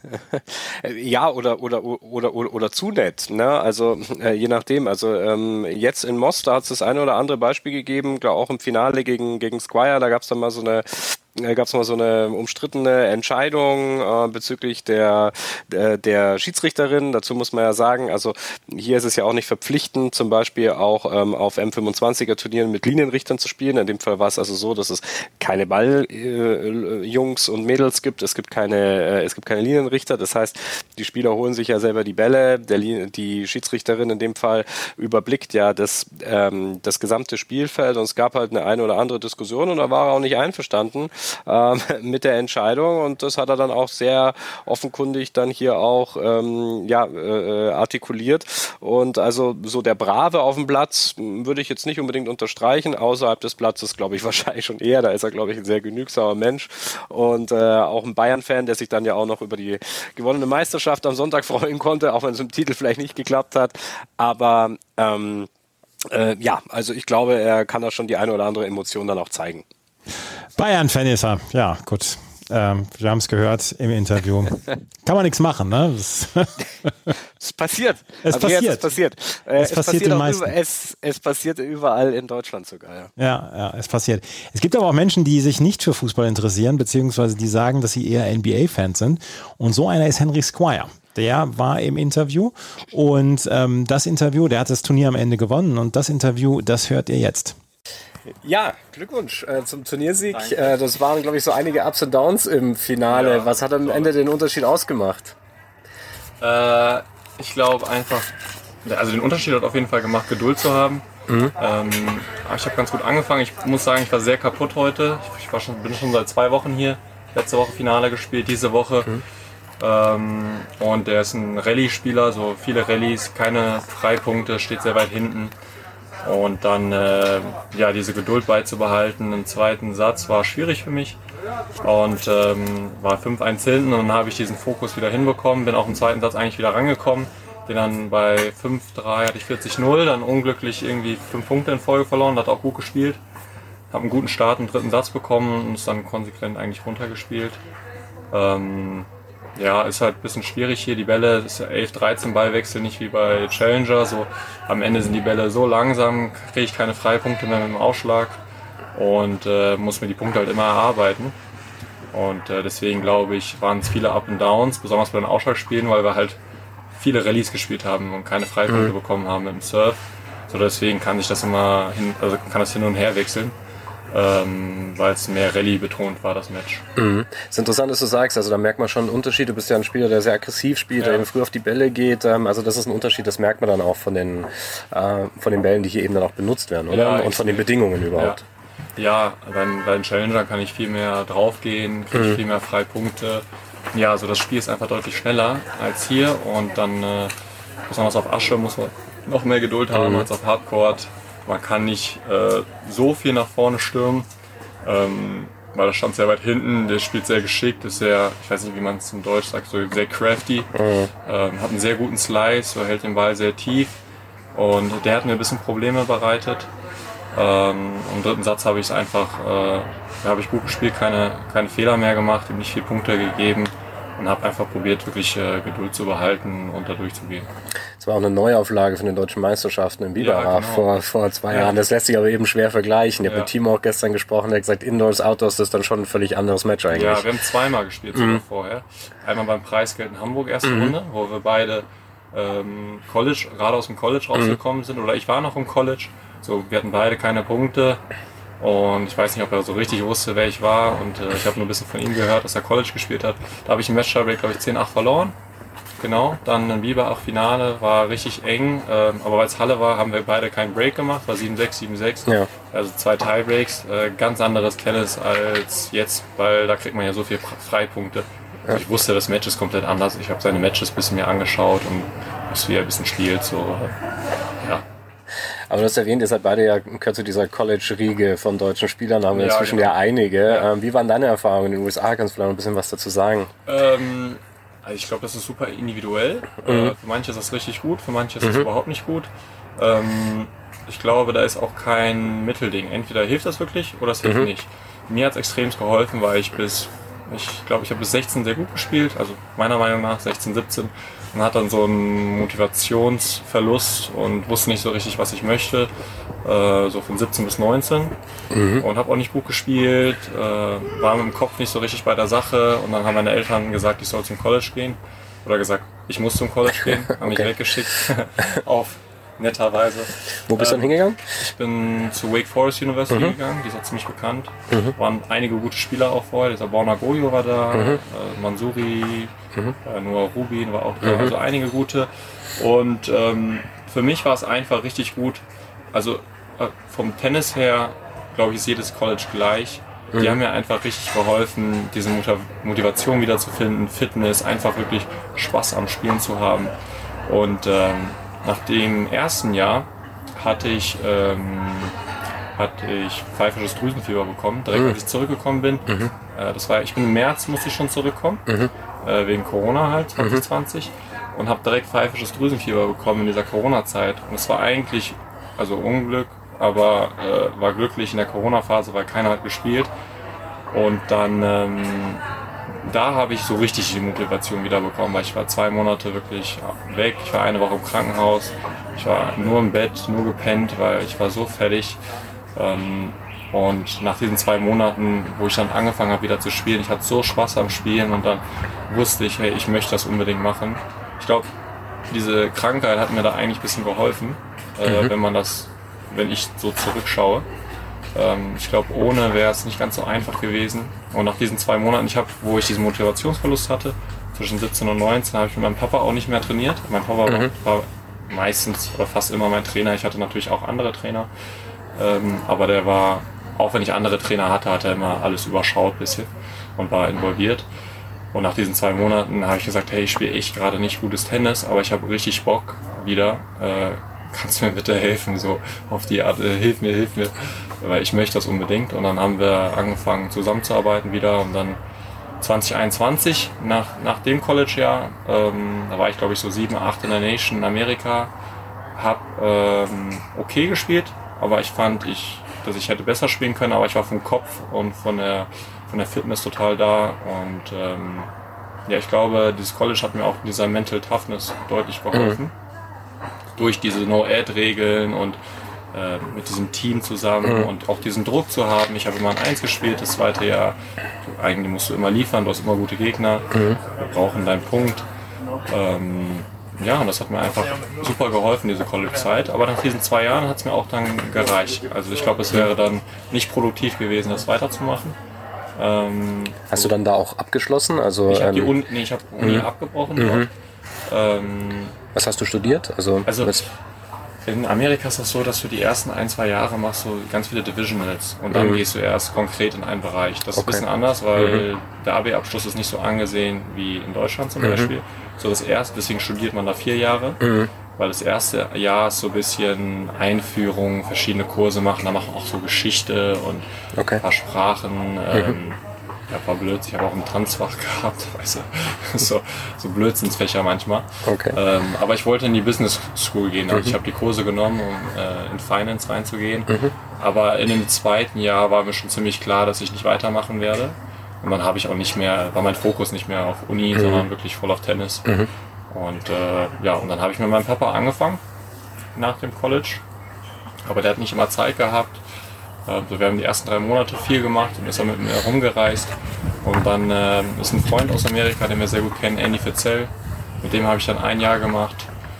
Ja, oder oder oder oder, oder zu nett, ne? Also äh, je nachdem. Also ähm, jetzt in Most, da hat es das eine oder andere Beispiel gegeben, glaube auch im Finale gegen gegen Squire, da gab es dann mal so eine Da gab es mal so eine umstrittene Entscheidung äh, bezüglich der, der der Schiedsrichterin. Dazu muss man ja sagen, also hier ist es ja auch nicht verpflichtend, zum Beispiel auch ähm, auf M fünfundzwanziger Turnieren mit Linienrichtern zu spielen. In dem Fall war es also so, dass es keine Balljungs äh, und Mädels gibt. Es gibt keine äh, es gibt keine Linienrichter. Das heißt, die Spieler holen sich ja selber die Bälle. Der, die Schiedsrichterin in dem Fall überblickt ja das ähm, das gesamte Spielfeld und es gab halt eine eine oder andere Diskussion und da war er auch nicht einverstanden Ähm, mit der Entscheidung und das hat er dann auch sehr offenkundig dann hier auch ähm, ja, äh, artikuliert und also so der Brave auf dem Platz würde ich jetzt nicht unbedingt unterstreichen, außerhalb des Platzes glaube ich wahrscheinlich schon eher, da ist er glaube ich ein sehr genügsamer Mensch und äh, auch ein Bayern-Fan, der sich dann ja auch noch über die gewonnene Meisterschaft am Sonntag freuen konnte, auch wenn es im Titel vielleicht nicht geklappt hat, aber ähm, äh, ja, also ich glaube, er kann da schon die eine oder andere Emotion dann auch zeigen. Bayern-Fan ist er, ja gut. Ähm, wir haben es gehört im Interview. Kann man nichts machen, ne? Das es passiert. Es also passiert. Es passiert. Äh, es, es, passiert passiert den auch meisten. über, es, es passiert überall in Deutschland sogar. Ja. ja, ja, es passiert. Es gibt aber auch Menschen, die sich nicht für Fußball interessieren, beziehungsweise die sagen, dass sie eher N B A-Fans sind. Und so einer ist Henry Squire. Der war im Interview und ähm, das Interview, der hat das Turnier am Ende gewonnen und das Interview, das hört ihr jetzt. Ja, Glückwunsch äh, zum Turniersieg. Äh, das waren, glaube ich, so einige Ups und Downs im Finale. Ja, Was hat am Ende den Unterschied ausgemacht? Äh, ich glaube einfach, also den Unterschied hat auf jeden Fall gemacht, Geduld zu haben. Mhm. Ähm, ich habe ganz gut angefangen. Ich muss sagen, ich war sehr kaputt heute. Ich war schon, bin schon seit zwei Wochen hier. Letzte Woche Finale gespielt, diese Woche. Mhm. Ähm, und der ist ein Rallye-Spieler, so viele Rallyes, keine Freipunkte, steht sehr weit hinten. Und dann äh, ja, diese Geduld beizubehalten im zweiten Satz war schwierig für mich. Und ähm, war fünf eins hinten und dann habe ich diesen Fokus wieder hinbekommen, bin auch im zweiten Satz eigentlich wieder rangekommen. Bin dann bei fünf drei hatte ich vierzig null, dann unglücklich irgendwie fünf Punkte in Folge verloren, hat auch gut gespielt. Habe einen guten Start im dritten Satz bekommen und ist dann konsequent eigentlich runtergespielt. Ähm, Ja, ist halt ein bisschen schwierig hier. Die Bälle, das ist ja elf dreizehn Ballwechsel, nicht wie bei Challenger. So, am Ende sind die Bälle so langsam, kriege ich keine Freipunkte mehr mit dem Aufschlag und äh, muss mir die Punkte halt immer erarbeiten. Und äh, deswegen glaube ich, waren es viele Up und Downs, besonders bei den Aufschlagspielen, weil wir halt viele Rallyes gespielt haben und keine Freipunkte mhm. bekommen haben mit dem Surf. So, deswegen kann ich das immer hin, also kann das hin und her wechseln. Ähm, weil es mehr Rallye betont war, das Match. Mhm. Es ist interessant, dass du sagst, also da merkt man schon einen Unterschied. Du bist ja ein Spieler, der sehr aggressiv spielt, ja. der eben früh auf die Bälle geht. Ähm, also das ist ein Unterschied, das merkt man dann auch von den, äh, von den Bällen, die hier eben dann auch benutzt werden, oder? Ja, und von den Bedingungen überhaupt. Ja, ja bei, bei den Challengern kann ich viel mehr draufgehen, kriege ich mhm. viel mehr Freipunkte. Ja, also das Spiel ist einfach deutlich schneller als hier und dann, äh, besonders auf Asche, muss man noch mehr Geduld haben mhm. als auf Hardcourt. Man kann nicht äh, so viel nach vorne stürmen, ähm, weil er stand sehr weit hinten, der spielt sehr geschickt, ist sehr, ich weiß nicht, wie man es im Deutsch sagt, so sehr crafty, mhm. ähm, hat einen sehr guten Slice, so hält den Ball sehr tief und der hat mir ein bisschen Probleme bereitet. Ähm, Im dritten Satz habe ich es einfach, äh, da habe ich gut gespielt, keine, keine Fehler mehr gemacht, ihm nicht viele Punkte gegeben. Und habe einfach probiert, wirklich äh, Geduld zu behalten und da durchzugehen. Das war auch eine Neuauflage von den deutschen Meisterschaften in Biberach ja, genau. vor, vor zwei ja. Jahren. Das lässt sich aber eben schwer vergleichen. Ich habe ja. mit Timo auch gestern gesprochen, der hat gesagt, Indoors, Outdoors, das ist dann schon ein völlig anderes Match eigentlich. Ja, wir haben zweimal gespielt sogar mhm. vorher. Einmal beim Preisgeld in Hamburg, erste mhm. Runde, wo wir beide ähm, College, gerade aus dem College rausgekommen mhm. sind. Oder ich war noch im College. So, wir hatten beide keine Punkte. Und ich weiß nicht, ob er so richtig wusste, wer ich war. Und äh, ich habe nur ein bisschen von ihm gehört, dass er College gespielt hat. Da habe ich im Match-Tiebreak, glaube ich, zehn acht verloren. Genau, dann im Biberach-Finale war richtig eng. Ähm, aber weil es Halle war, haben wir beide keinen Break gemacht. War sieben sechs, sieben sechs. Ja. Also zwei Tiebreaks. Äh, ganz anderes Tennis als jetzt, weil da kriegt man ja so viele Freipunkte. Ja. Also ich wusste, das Match ist komplett anders. Ich habe seine Matches ein bisschen mir angeschaut und wusste, wie er ein bisschen spielt. So, ja. Aber du hast erwähnt, ihr seid beide ja gehört zu dieser College-Riege von deutschen Spielern, haben wir ja, inzwischen genau. ja einige. Ja. Ähm, wie waren deine Erfahrungen in den U S A? Kannst du vielleicht ein bisschen was dazu sagen? Ähm, also ich glaube, das ist super individuell. Mhm. Äh, für manche ist das richtig gut, für manche ist das mhm. überhaupt nicht gut. Ähm, ich glaube, da ist auch kein Mittelding. Entweder hilft das wirklich oder es hilft mhm. nicht. Mir hat es extrem geholfen, weil ich bis, ich glaube, ich habe bis sechzehn sehr gut gespielt, also meiner Meinung nach sechzehn, siebzehn. Man hat dann so einen Motivationsverlust und wusste nicht so richtig, was ich möchte. Äh, so von siebzehn bis neunzehn. Mhm. Und habe auch nicht gut gespielt, äh, war mit dem Kopf nicht so richtig bei der Sache. Und dann haben meine Eltern gesagt, ich soll zum College gehen. Oder gesagt, ich muss zum College gehen. Haben mich okay. weggeschickt. Auf netterweise. Wo bist du ähm, dann hingegangen? Ich bin zur Wake Forest University mhm. gegangen. Die ist auch ziemlich bekannt. Mhm. Waren einige gute Spieler auch vorher. Dieser Borna Goyo war da. Mhm. Äh, Mansouri. Mhm. Äh, Noah Rubin war auch da. Mhm. Also einige gute. Und ähm, für mich war es einfach richtig gut. Also äh, vom Tennis her, glaube ich, ist jedes College gleich. Die mhm. haben mir einfach richtig geholfen, diese Motivation wiederzufinden, Fitness, einfach wirklich Spaß am Spielen zu haben. Und ähm, nach dem ersten Jahr hatte ich, ähm, hatte ich pfeifisches Drüsenfieber bekommen, direkt mhm. als ich zurückgekommen bin. Mhm. Äh, das war, ich bin im März, musste ich schon zurückkommen, mhm. äh, wegen Corona halt, zwanzig zwanzig. Mhm. Und habe direkt pfeifisches Drüsenfieber bekommen in dieser Corona-Zeit. Und es war eigentlich, also Unglück, aber äh, war glücklich in der Corona-Phase, weil keiner hat gespielt. Und dann, ähm, da habe ich so richtig die Motivation wieder bekommen, weil ich war zwei Monate wirklich weg. Ich war eine Woche im Krankenhaus. Ich war nur im Bett, nur gepennt, weil ich war so fertig. Ähm, und nach diesen zwei Monaten, wo ich dann angefangen habe wieder zu spielen, ich hatte so Spaß am Spielen und dann wusste ich, hey, ich möchte das unbedingt machen. Ich glaube, diese Krankheit hat mir da eigentlich ein bisschen geholfen, äh, mhm. wenn man das, wenn ich so zurückschaue. Ähm, ich glaube, ohne wäre es nicht ganz so einfach gewesen. Und nach diesen zwei Monaten, ich habe, wo ich diesen Motivationsverlust hatte, zwischen siebzehn und neunzehn, habe ich mit meinem Papa auch nicht mehr trainiert. Mein Papa mhm. war, war meistens oder fast immer mein Trainer. Ich hatte natürlich auch andere Trainer, ähm, aber der war, auch wenn ich andere Trainer hatte, hat er immer alles überschaut ein bisschen und war involviert. Und nach diesen zwei Monaten habe ich gesagt, hey, ich spiele echt gerade nicht gutes Tennis, aber ich habe richtig Bock wieder. Äh, kannst du mir bitte helfen? So auf die Art, äh, hilf mir, hilf mir, weil ich möchte das unbedingt. Und dann haben wir angefangen zusammenzuarbeiten wieder und dann zwanzig einundzwanzig, nach, nach dem College-Jahr, ähm, da war ich glaube ich so sieben, acht in der Nation in Amerika, habe ähm, okay gespielt, aber ich fand, ich, dass ich hätte besser spielen können, aber ich war vom Kopf und von der, von der Fitness total da und ähm, ja, ich glaube, dieses College hat mir auch in dieser Mental Toughness deutlich geholfen. Mhm. Durch diese No-Ad-Regeln und äh, mit diesem Team zusammen mhm. und auch diesen Druck zu haben. Ich habe immer ein Eins gespielt, das zweite Jahr, du, eigentlich musst du immer liefern, du hast immer gute Gegner, mhm. wir brauchen deinen Punkt. Ähm, ja, und das hat mir einfach super geholfen, diese College-Zeit. Aber nach diesen zwei Jahren hat es mir auch dann gereicht. Also ich glaube, es wäre dann nicht produktiv gewesen, das weiterzumachen. Ähm, Hast du dann da auch abgeschlossen? Also, ich habe die ähm, Uni, nee, ich hab Uni mhm. abgebrochen. Mhm. Ähm, Was hast du studiert? Also, also was? In Amerika ist das so, dass du die ersten ein, zwei Jahre machst du ganz viele Divisionals und dann mhm. gehst du erst konkret in einen Bereich. Das ist okay. ein bisschen anders, weil mhm. der A B-Abschluss ist nicht so angesehen wie in Deutschland zum mhm. Beispiel. So das erste, deswegen studiert man da vier Jahre, mhm. weil das erste Jahr ist so ein bisschen Einführung, verschiedene Kurse machen, da machen auch so Geschichte und okay. ein paar Sprachen. Mhm. Ähm, Ja, war blöd. Ich habe auch ein Tanzfach gehabt, weißt du, so, so Blödsinnsfächer manchmal. Okay. Ähm, aber ich wollte in die Business School gehen. Also mhm. ich habe die Kurse genommen, um äh, in Finance reinzugehen. Mhm. Aber in dem zweiten Jahr war mir schon ziemlich klar, dass ich nicht weitermachen werde. Und dann habe ich auch nicht mehr, war mein Fokus nicht mehr auf Uni, mhm. sondern wirklich voll auf Tennis. Mhm. Und äh, ja, und dann habe ich mit meinem Papa angefangen nach dem College. Aber der hat nicht immer Zeit gehabt. Also wir haben die ersten drei Monate viel gemacht und ist dann mit mir rumgereist. Und dann äh, ist ein Freund aus Amerika, den wir sehr gut kennen, Andy Fitzell. Mit dem habe ich dann ein Jahr gemacht.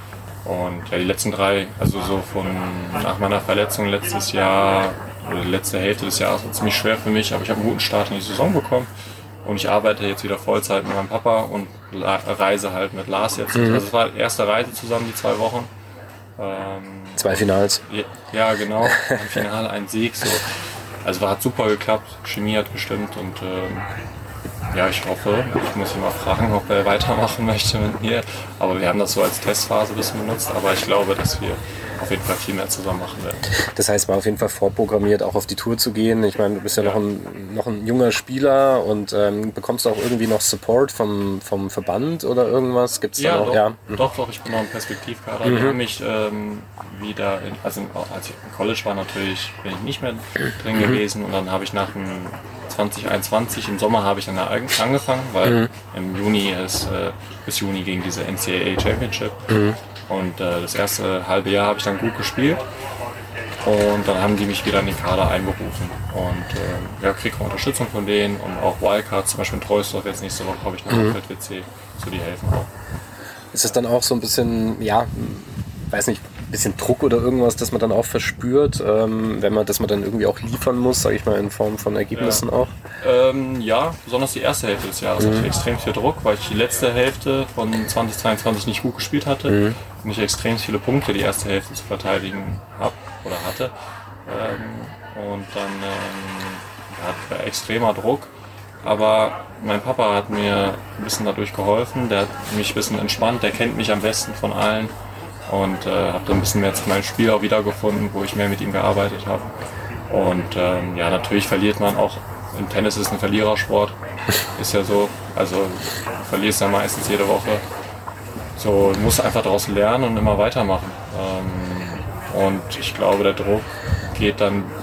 Und ja, die letzten drei, also so von nach meiner Verletzung letztes Jahr, oder die letzte Hälfte des Jahres war ziemlich schwer für mich, aber ich habe einen guten Start in die Saison bekommen. Und ich arbeite jetzt wieder Vollzeit mit meinem Papa und reise halt mit Lars jetzt. Mhm. Also es war die erste Reise zusammen, die zwei Wochen. Ähm, Zwei Finals. Ja, ja, genau. Im Finale ein Sieg. So. Also hat super geklappt, Chemie hat gestimmt und ähm, ja, ich hoffe, ich muss ihn mal fragen, ob er weitermachen möchte mit mir. Aber wir haben das so als Testphase ein bisschen benutzt, aber ich glaube, dass wir auf jeden Fall viel mehr zusammen machen werden. Das heißt, war auf jeden Fall vorprogrammiert, auch auf die Tour zu gehen. Ich meine, du bist ja, ja. Noch, ein, noch ein junger Spieler und ähm, bekommst du auch irgendwie noch Support vom, vom Verband oder irgendwas? Gibt's ja, da noch? Doch, ja, doch, doch, ich bin noch im Perspektivkader. Mhm. Die haben mich ähm, wieder, in, also als ich im College war natürlich, bin ich nicht mehr drin mhm. gewesen und dann habe ich nach dem zwanzig einundzwanzig, im Sommer habe ich dann angefangen, weil mhm. im Juni ist, äh, bis Juni gegen diese N C A A Championship. Mhm. Und äh, das erste halbe Jahr habe ich dann gut gespielt und dann haben die mich wieder in den Kader einberufen und äh, ja, kriege Unterstützung von denen und auch Wildcards, zum Beispiel in Treusdorf jetzt nächste Woche habe ich noch mhm. W C, so die helfen auch. Ist das dann auch so ein bisschen, ja, weiß nicht, ein bisschen Druck oder irgendwas, das man dann auch verspürt, ähm, wenn man, dass man dann irgendwie auch liefern muss, sage ich mal, in Form von Ergebnissen ja. auch? Ähm, ja, besonders die erste Hälfte des Jahres mhm. hatte ich extrem viel Druck, weil ich die letzte Hälfte von zwanzig zweiundzwanzig nicht gut gespielt hatte mhm. und ich extrem viele Punkte die erste Hälfte zu verteidigen habe oder hatte. Ähm, und dann ähm, ja, extremer Druck. Aber mein Papa hat mir ein bisschen dadurch geholfen, der hat mich ein bisschen entspannt, der kennt mich am besten von allen. Und äh, habe dann ein bisschen mehr zu meinem Spiel auch wiedergefunden, wo ich mehr mit ihm gearbeitet habe. Und ähm, ja, natürlich verliert man auch. Im Tennis ist ein Verlierersport, ist ja so. Also du verlierst ja meistens jede Woche. So, du musst einfach daraus lernen und immer weitermachen. Ähm, und ich glaube, der Druck geht dann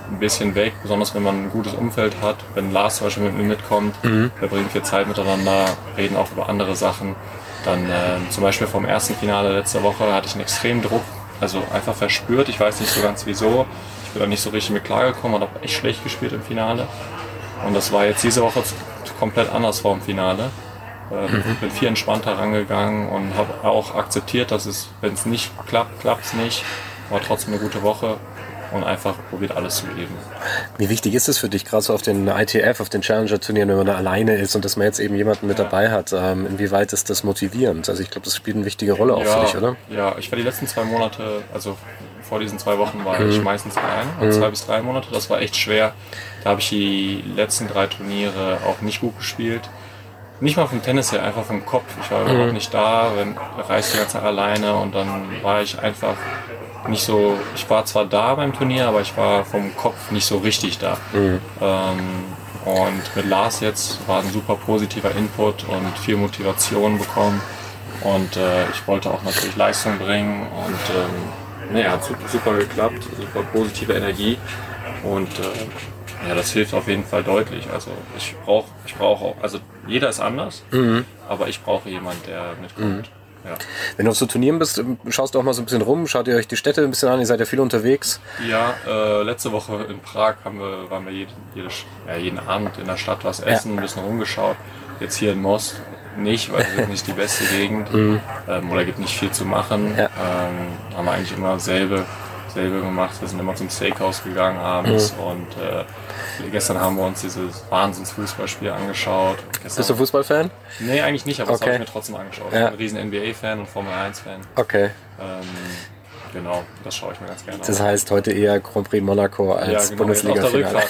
ein bisschen weg, besonders wenn man ein gutes Umfeld hat. Wenn Lars zum Beispiel mit mir mitkommt, mhm. wir bringen viel Zeit miteinander, reden auch über andere Sachen. Dann äh, zum Beispiel vom ersten Finale letzte Woche hatte ich einen extremen Druck, also einfach verspürt. Ich weiß nicht so ganz wieso. Ich bin da nicht so richtig mit klargekommen und habe echt schlecht gespielt im Finale. Und das war jetzt diese Woche komplett anders vor dem Finale. Ich ähm, mhm. bin viel entspannter rangegangen und habe auch akzeptiert, dass es, wenn es nicht klappt, klappt es nicht. War trotzdem eine gute Woche. Und einfach probiert alles zu geben. Wie wichtig ist es für dich, gerade so auf den I T F, auf den Challenger-Turnieren, wenn man da alleine ist und dass man jetzt eben jemanden mit dabei hat? Ähm, inwieweit ist das motivierend? Also ich glaube, das spielt eine wichtige Rolle auch ja, für dich, oder? Ja, ich war die letzten zwei Monate, also vor diesen zwei Wochen war mhm. ich meistens allein, also mhm. zwei bis drei Monate. Das war echt schwer. Da habe ich die letzten drei Turniere auch nicht gut gespielt. Nicht mal vom Tennis her, einfach vom Kopf. Ich war mhm. überhaupt nicht da, wenn reiste die ganze Zeit alleine und dann war ich einfach nicht so, ich war zwar da beim Turnier, aber ich war vom Kopf nicht so richtig da. Mhm. Ähm, und mit Lars jetzt war ein super positiver Input und viel Motivation bekommen. Und äh, ich wollte auch natürlich Leistung bringen und ähm, nee, hat super, super geklappt, super positive Energie. Und äh, ja, das hilft auf jeden Fall deutlich. Also ich brauche ich brauch auch, also jeder ist anders, mhm. aber ich brauche jemanden, der mitkommt. Mhm. Ja. Wenn du auf so Turnieren bist, schaust du auch mal so ein bisschen rum, schaut ihr euch die Städte ein bisschen an, ihr seid ja viel unterwegs. Ja, äh, letzte Woche in Prag haben wir, waren wir jeden, jede, ja, jeden Abend in der Stadt was essen, ja. ein bisschen rumgeschaut. Jetzt hier in Most nicht, weil es ist nicht die beste Gegend mhm. ähm, oder gibt nicht viel zu machen. Ja. Ähm, haben wir eigentlich immer selbe, selbe gemacht. Wir sind immer zum Steakhouse gegangen abends mhm. und äh, gestern haben wir uns dieses Wahnsinns-Fußballspiel angeschaut. Gestern Bist du Fußballfan? Nee, eigentlich nicht, aber okay. das habe ich mir trotzdem angeschaut. Ja. Ich bin ein riesen N B A-Fan und Formel eins Fan. Okay. Ähm, genau, das schaue ich mir ganz gerne an. Das heißt heute eher Grand Prix Monaco als ja, genau, Bundesliga-Finale.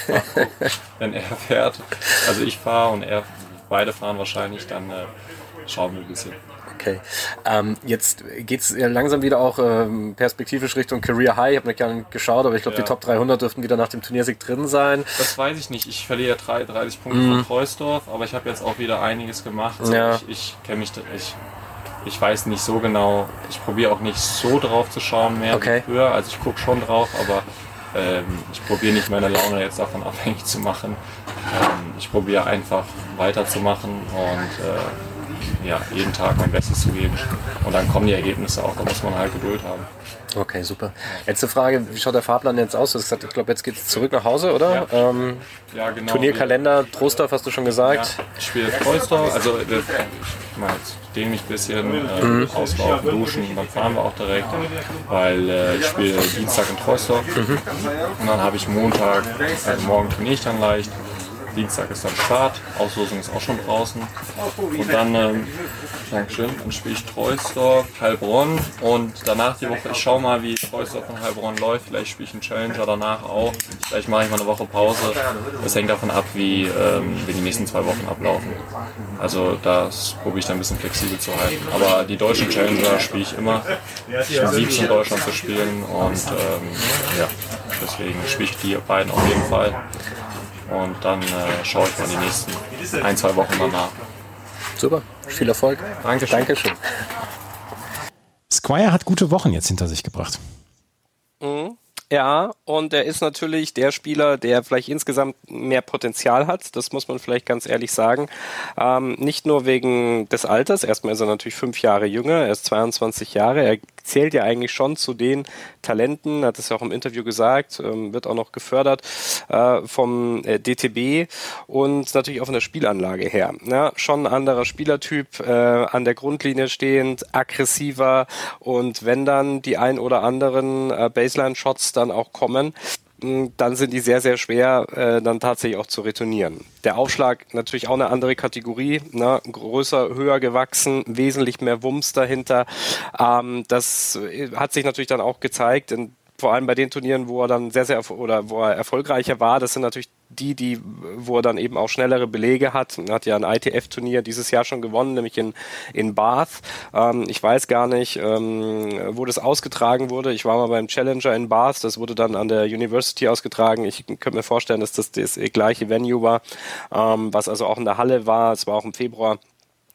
Wenn er fährt, also ich fahre und er, beide fahren wahrscheinlich, dann äh, schauen wir ein bisschen. Okay. Ähm, jetzt geht es ja langsam wieder auch ähm, perspektivisch Richtung Career High. Ich habe nicht gar nicht geschaut, aber ich glaube, ja. die Top dreihundert dürften wieder nach dem Turniersieg drin sein. Das weiß ich nicht. Ich verliere dreißig Punkte mm. von Treusdorf, aber ich habe jetzt auch wieder einiges gemacht. Ja. Ich, ich kenne mich, ich, ich weiß nicht so genau. Ich probiere auch nicht so drauf zu schauen mehr okay. wie früher. Also ich gucke schon drauf, aber ähm, ich probiere nicht meine Laune jetzt davon abhängig zu machen. Ähm, ich probiere einfach weiterzumachen und äh, ja, jeden Tag mein Bestes zu geben. Und dann kommen die Ergebnisse auch, da muss man halt Geduld haben. Okay, super. Letzte Frage, wie schaut der Fahrplan jetzt aus? Du hast gesagt, ich glaube, jetzt geht es zurück nach Hause, oder? Ja, ähm, ja genau. Turnierkalender, Troisdorf hast du schon gesagt. Ja, ich spiele Troisdorf, also ich meine, jetzt dehne mich ein bisschen, äh, mhm. auslaufen, duschen, dann fahren wir auch direkt, weil äh, ich spiele Dienstag in Troisdorf mhm. und dann habe ich Montag, also morgen trainiere ich dann leicht. Dienstag ist dann Start, Auslosung ist auch schon draußen. Und dann, ähm, Dankeschön, dann spiele ich Troisdorf, Heilbronn und danach die Woche, ich schaue mal, wie Troisdorf und Heilbronn läuft. Vielleicht spiele ich einen Challenger danach auch. Vielleicht mache ich mal eine Woche Pause. Das hängt davon ab, wie, ähm, wie die nächsten zwei Wochen ablaufen. Also das probiere ich dann ein bisschen flexibel zu halten. Aber die deutschen Challenger spiele ich immer. Ich liebe es in Deutschland zu spielen und ähm, ja, deswegen spiele ich die beiden auf jeden Fall. Und dann äh, schaue ich mal die nächsten ein, zwei Wochen danach. Super, viel Erfolg. Dankeschön. Dankeschön. Squire hat gute Wochen jetzt hinter sich gebracht. Mhm. Ja, und er ist natürlich der Spieler, der vielleicht insgesamt mehr Potenzial hat, das muss man vielleicht ganz ehrlich sagen. Ähm, nicht nur wegen des Alters, erstmal ist er natürlich fünf Jahre jünger, er ist zweiundzwanzig Jahre, er zählt ja eigentlich schon zu den Talenten, hat es ja auch im Interview gesagt, ähm, wird auch noch gefördert äh, vom äh, D T B und natürlich auch von der Spielanlage her. Ja, schon ein anderer Spielertyp, äh, an der Grundlinie stehend, aggressiver und wenn dann die ein oder anderen äh, Baseline-Shots dann auch kommen, dann sind die sehr, sehr schwer, äh, dann tatsächlich auch zu retournieren. Der Aufschlag natürlich auch eine andere Kategorie, ne? Größer, höher gewachsen, wesentlich mehr Wumms dahinter. Ähm, das hat sich natürlich dann auch gezeigt, in, vor allem bei den Turnieren, wo er dann sehr, sehr oder wo er erfolgreicher war. Das sind natürlich die, die, wo er dann eben auch schnellere Belege hat. Er hat ja ein I T F-Turnier dieses Jahr schon gewonnen, nämlich in, in Bath. Ähm, ich weiß gar nicht, ähm, wo das ausgetragen wurde. Ich war mal beim Challenger in Bath. Das wurde dann an der University ausgetragen. Ich könnte mir vorstellen, dass das das gleiche Venue war, ähm, was also auch in der Halle war. Es war auch im Februar.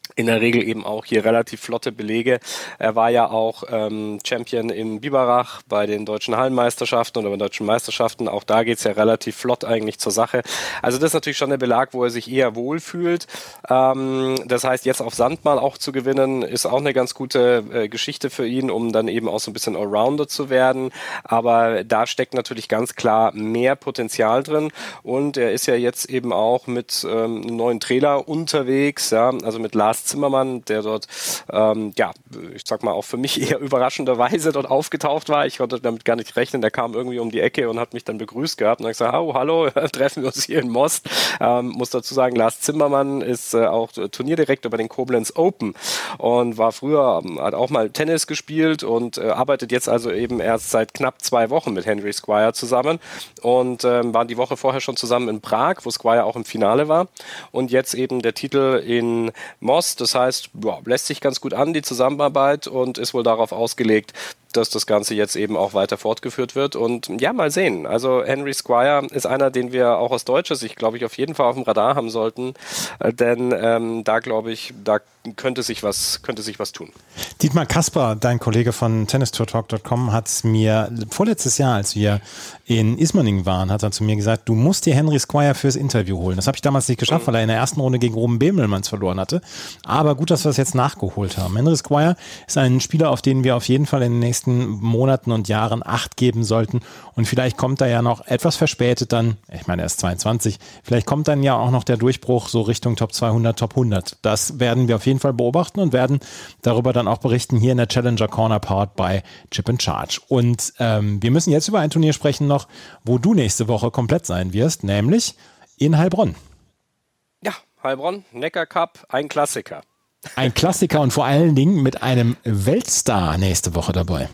in der Regel eben auch hier relativ flotte Belege. Er war ja auch ähm, Champion in Biberach bei den deutschen Hallenmeisterschaften oder bei den deutschen Meisterschaften. Auch da geht's ja relativ flott eigentlich zur Sache. Also das ist natürlich schon der Belag, wo er sich eher wohlfühlt. Ähm, das heißt, jetzt auf Sand mal auch zu gewinnen, ist auch eine ganz gute äh, Geschichte für ihn, um dann eben auch so ein bisschen Allrounder zu werden. Aber da steckt natürlich ganz klar mehr Potenzial drin. Und er ist ja jetzt eben auch mit ähm, einem neuen Trailer unterwegs, ja, also mit Lars Zimmermann, der dort, ähm, ja, ich sag mal auch für mich eher überraschenderweise dort aufgetaucht war. Ich konnte damit gar nicht rechnen. Der kam irgendwie um die Ecke und hat mich dann begrüßt gehabt. Und dann habe ich gesagt, oh, hallo, treffen wir uns hier in Most. Ähm, muss dazu sagen, Lars Zimmermann ist äh, auch Turnierdirektor bei den Koblenz Open und war früher, ähm, hat auch mal Tennis gespielt und äh, arbeitet jetzt also eben erst seit knapp zwei Wochen mit Henry Squire zusammen und ähm, waren die Woche vorher schon zusammen in Prag, wo Squire auch im Finale war. Und jetzt eben der Titel in Most. Das heißt, ja, lässt sich ganz gut an, die Zusammenarbeit, und ist wohl darauf ausgelegt, dass das Ganze jetzt eben auch weiter fortgeführt wird. Und ja, mal sehen. Also Henry Squire ist einer, den wir auch aus deutscher Sicht, glaube ich, auf jeden Fall auf dem Radar haben sollten. Äh, denn ähm, da, glaube ich, da könnte sich was, könnte sich was tun. Dietmar Kasper, dein Kollege von tennis tour talk punkt com, hat mir vorletztes Jahr, als wir in Ismaning waren, hat er zu mir gesagt, du musst dir Henry Squire fürs Interview holen. Das habe ich damals nicht geschafft, mhm. weil er in der ersten Runde gegen Ruben Bemelmans verloren hatte. Aber gut, dass wir es jetzt nachgeholt haben. Henry Squire ist ein Spieler, auf den wir auf jeden Fall in den nächsten Monaten und Jahren Acht geben sollten, und vielleicht kommt da ja noch etwas verspätet dann, ich meine, er ist zweiundzwanzig, vielleicht kommt dann ja auch noch der Durchbruch so Richtung Top zweihundert, Top hundert. Das werden wir auf jeden Fall beobachten und werden darüber dann auch berichten hier in der Challenger Corner powered by Chip and Charge. Und ähm, wir müssen jetzt über ein Turnier sprechen noch, wo du nächste Woche komplett sein wirst, nämlich in Heilbronn. Ja, Heilbronn, Neckar Cup, ein Klassiker. Ein Klassiker und vor allen Dingen mit einem Weltstar nächste Woche dabei.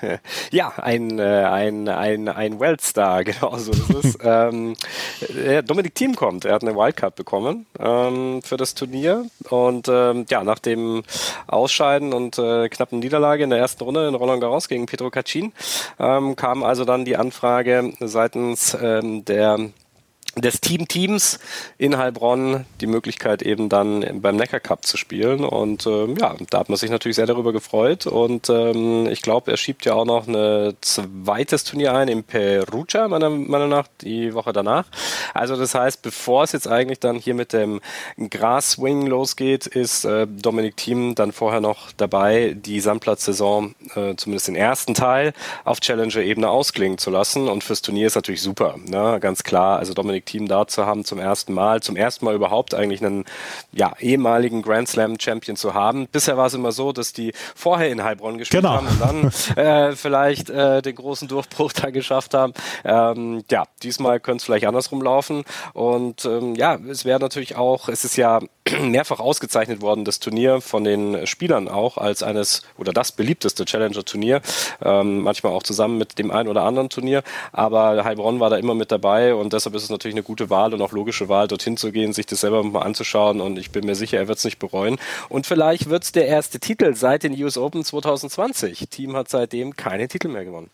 Ja, ein, äh, ein, ein, ein Weltstar, genau so ist es. ähm, Dominik Thiem kommt, er hat eine Wildcard bekommen ähm, für das Turnier, und ähm, ja, nach dem Ausscheiden und äh, knappen Niederlage in der ersten Runde in Roland Garros gegen Pedro Cachin ähm, kam also dann die Anfrage seitens ähm, der des Team-Teams in Heilbronn die Möglichkeit eben dann beim Neckar Cup zu spielen, und ähm, ja, da hat man sich natürlich sehr darüber gefreut, und ähm, ich glaube, er schiebt ja auch noch ein zweites Turnier ein in Perugia, meiner Meinung nach, die Woche danach. Also das heißt, bevor es jetzt eigentlich dann hier mit dem Grass-Swing losgeht, ist äh, Dominik Thiem dann vorher noch dabei, die Sandplatzsaison, äh, zumindest den ersten Teil, auf Challenger-Ebene ausklingen zu lassen, und fürs Turnier ist natürlich super, ne? Ganz klar, also Dominik Thiem da zu haben zum ersten Mal, zum ersten Mal überhaupt eigentlich einen ja, ehemaligen Grand Slam Champion zu haben. Bisher war es immer so, dass die vorher in Heilbronn gespielt genau. haben und dann äh, vielleicht äh, den großen Durchbruch da geschafft haben. Ähm, ja, diesmal könnte es vielleicht andersrum laufen, und ähm, ja, es wäre natürlich auch, es ist ja mehrfach ausgezeichnet worden, das Turnier von den Spielern auch als eines oder das beliebteste Challenger-Turnier, ähm, manchmal auch zusammen mit dem einen oder anderen Turnier, aber Heilbronn war da immer mit dabei, und deshalb ist es natürlich eine gute Wahl und auch logische Wahl, dorthin zu gehen, sich das selber mal anzuschauen, und ich bin mir sicher, er wird es nicht bereuen, und vielleicht wird es der erste Titel seit den U S Open zwanzig zwanzig. Thiem hat seitdem keine Titel mehr gewonnen.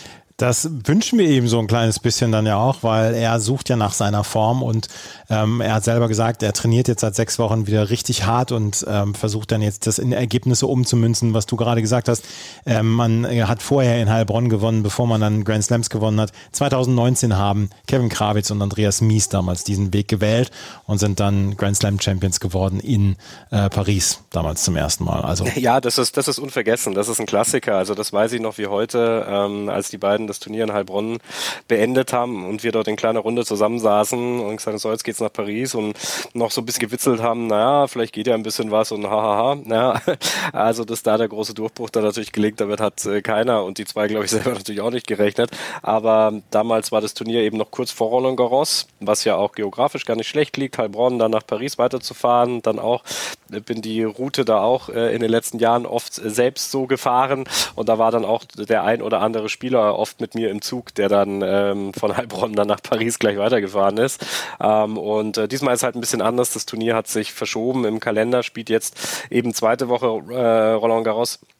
Das wünschen wir ihm so ein kleines bisschen dann ja auch, weil er sucht ja nach seiner Form, und ähm, er hat selber gesagt, er trainiert jetzt seit sechs Wochen wieder richtig hart und ähm, versucht dann jetzt das in Ergebnisse umzumünzen, was du gerade gesagt hast. Ähm, man hat vorher in Heilbronn gewonnen, bevor man dann Grand Slams gewonnen hat. zwanzig neunzehn haben Kevin Krawitz und Andreas Mies damals diesen Weg gewählt und sind dann Grand Slam Champions geworden in äh, Paris, damals zum ersten Mal. Also ja, das ist, das ist unvergessen, das ist ein Klassiker, also das weiß ich noch wie heute, ähm, als die beiden das Turnier in Heilbronn beendet haben und wir dort in kleiner Runde zusammensaßen und gesagt haben, so, jetzt geht's nach Paris, und noch so ein bisschen gewitzelt haben, naja, vielleicht geht ja ein bisschen was, und hahaha, naja, also dass da der große Durchbruch da natürlich gelingt, damit hat äh, keiner, und die zwei, glaube ich, selber natürlich auch nicht gerechnet, aber damals war das Turnier eben noch kurz vor Roland Garros, was ja auch geografisch gar nicht schlecht liegt, Heilbronn, dann nach Paris weiterzufahren, dann auch, äh, bin die Route da auch äh, in den letzten Jahren oft äh, selbst so gefahren, und da war dann auch der ein oder andere Spieler oft mit mir im Zug, der dann ähm, von Heilbronn dann nach Paris gleich weitergefahren ist. Ähm, und äh, diesmal ist halt ein bisschen anders. Das Turnier hat sich verschoben im Kalender, spielt jetzt eben zweite Woche äh, Roland Garros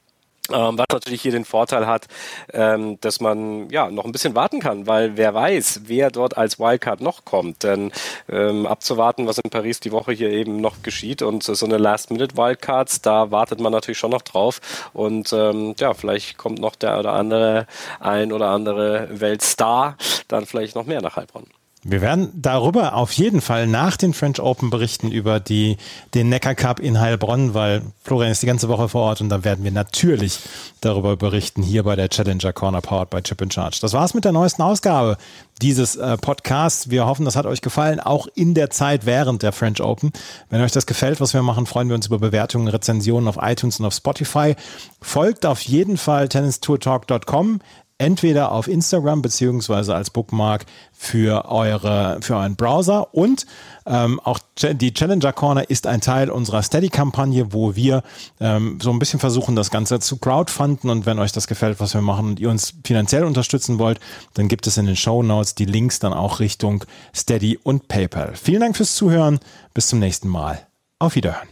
Ähm, was natürlich hier den Vorteil hat, ähm, dass man ja noch ein bisschen warten kann, weil wer weiß, wer dort als Wildcard noch kommt. Denn ähm, abzuwarten, was in Paris die Woche hier eben noch geschieht und so eine Last-Minute-Wildcards, da wartet man natürlich schon noch drauf. Und ähm, ja, vielleicht kommt noch der oder andere, ein oder andere Weltstar dann vielleicht noch mehr nach Heilbronn. Wir werden darüber auf jeden Fall nach den French Open berichten über die, den Neckar Cup in Heilbronn, weil Florian ist die ganze Woche vor Ort und da werden wir natürlich darüber berichten hier bei der Challenger Corner powered by Chip and Charge. Das war's mit der neuesten Ausgabe dieses äh, Podcasts. Wir hoffen, das hat euch gefallen, auch in der Zeit während der French Open. Wenn euch das gefällt, was wir machen, freuen wir uns über Bewertungen, Rezensionen auf iTunes und auf Spotify. Folgt auf jeden Fall tennis tour talk dot com. Entweder auf Instagram beziehungsweise als Bookmark für eure für euren Browser und ähm, auch die Challenger Corner ist ein Teil unserer Steady-Kampagne, wo wir ähm, so ein bisschen versuchen, das Ganze zu crowdfunden und wenn euch das gefällt, was wir machen und ihr uns finanziell unterstützen wollt, dann gibt es in den Shownotes die Links dann auch Richtung Steady und PayPal. Vielen Dank fürs Zuhören, bis zum nächsten Mal. Auf Wiederhören.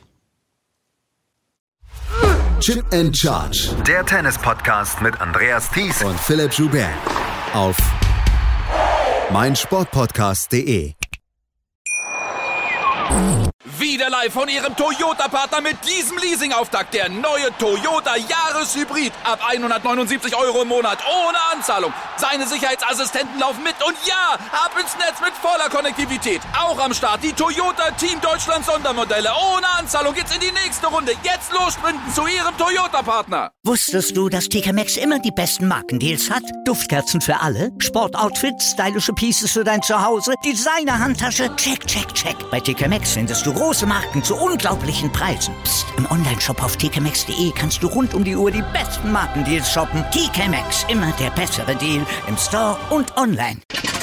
Chip and Charge. Der Tennis-Podcast mit Andreas Thies und Philipp Joubert auf meinsportpodcast punkt de. Wieder live von Ihrem Toyota-Partner mit diesem Leasing-Auftakt. Der neue Toyota Jahreshybrid. Ab hundertneunundsiebzig Euro im Monat. Ohne Anzahlung. Seine Sicherheitsassistenten laufen mit. Und ja, ab ins Netz mit voller Konnektivität. Auch am Start die Toyota Team Deutschland Sondermodelle. Ohne Anzahlung geht's in die nächste Runde. Jetzt los sprinten zu Ihrem Toyota-Partner. Wusstest du, dass T K Maxx immer die besten Markendeals hat? Duftkerzen für alle, Sportoutfits, stylische Pieces für dein Zuhause, Designer-Handtasche, check, check, check. Bei T K Maxx findest du große Marken zu unglaublichen Preisen. Psst. Im Onlineshop auf t k maxx punkt de kannst du rund um die Uhr die besten Markendeals shoppen. T K Maxx, immer der bessere Deal im Store und online.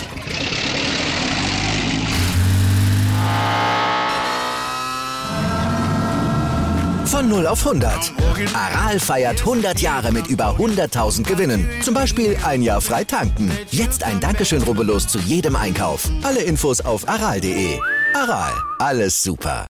Von null auf hundert. Aral feiert hundert Jahre mit über hunderttausend Gewinnen. Zum Beispiel ein Jahr frei tanken. Jetzt ein Dankeschön, rubbellos zu jedem Einkauf. Alle Infos auf aral punkt de. Aral, alles super.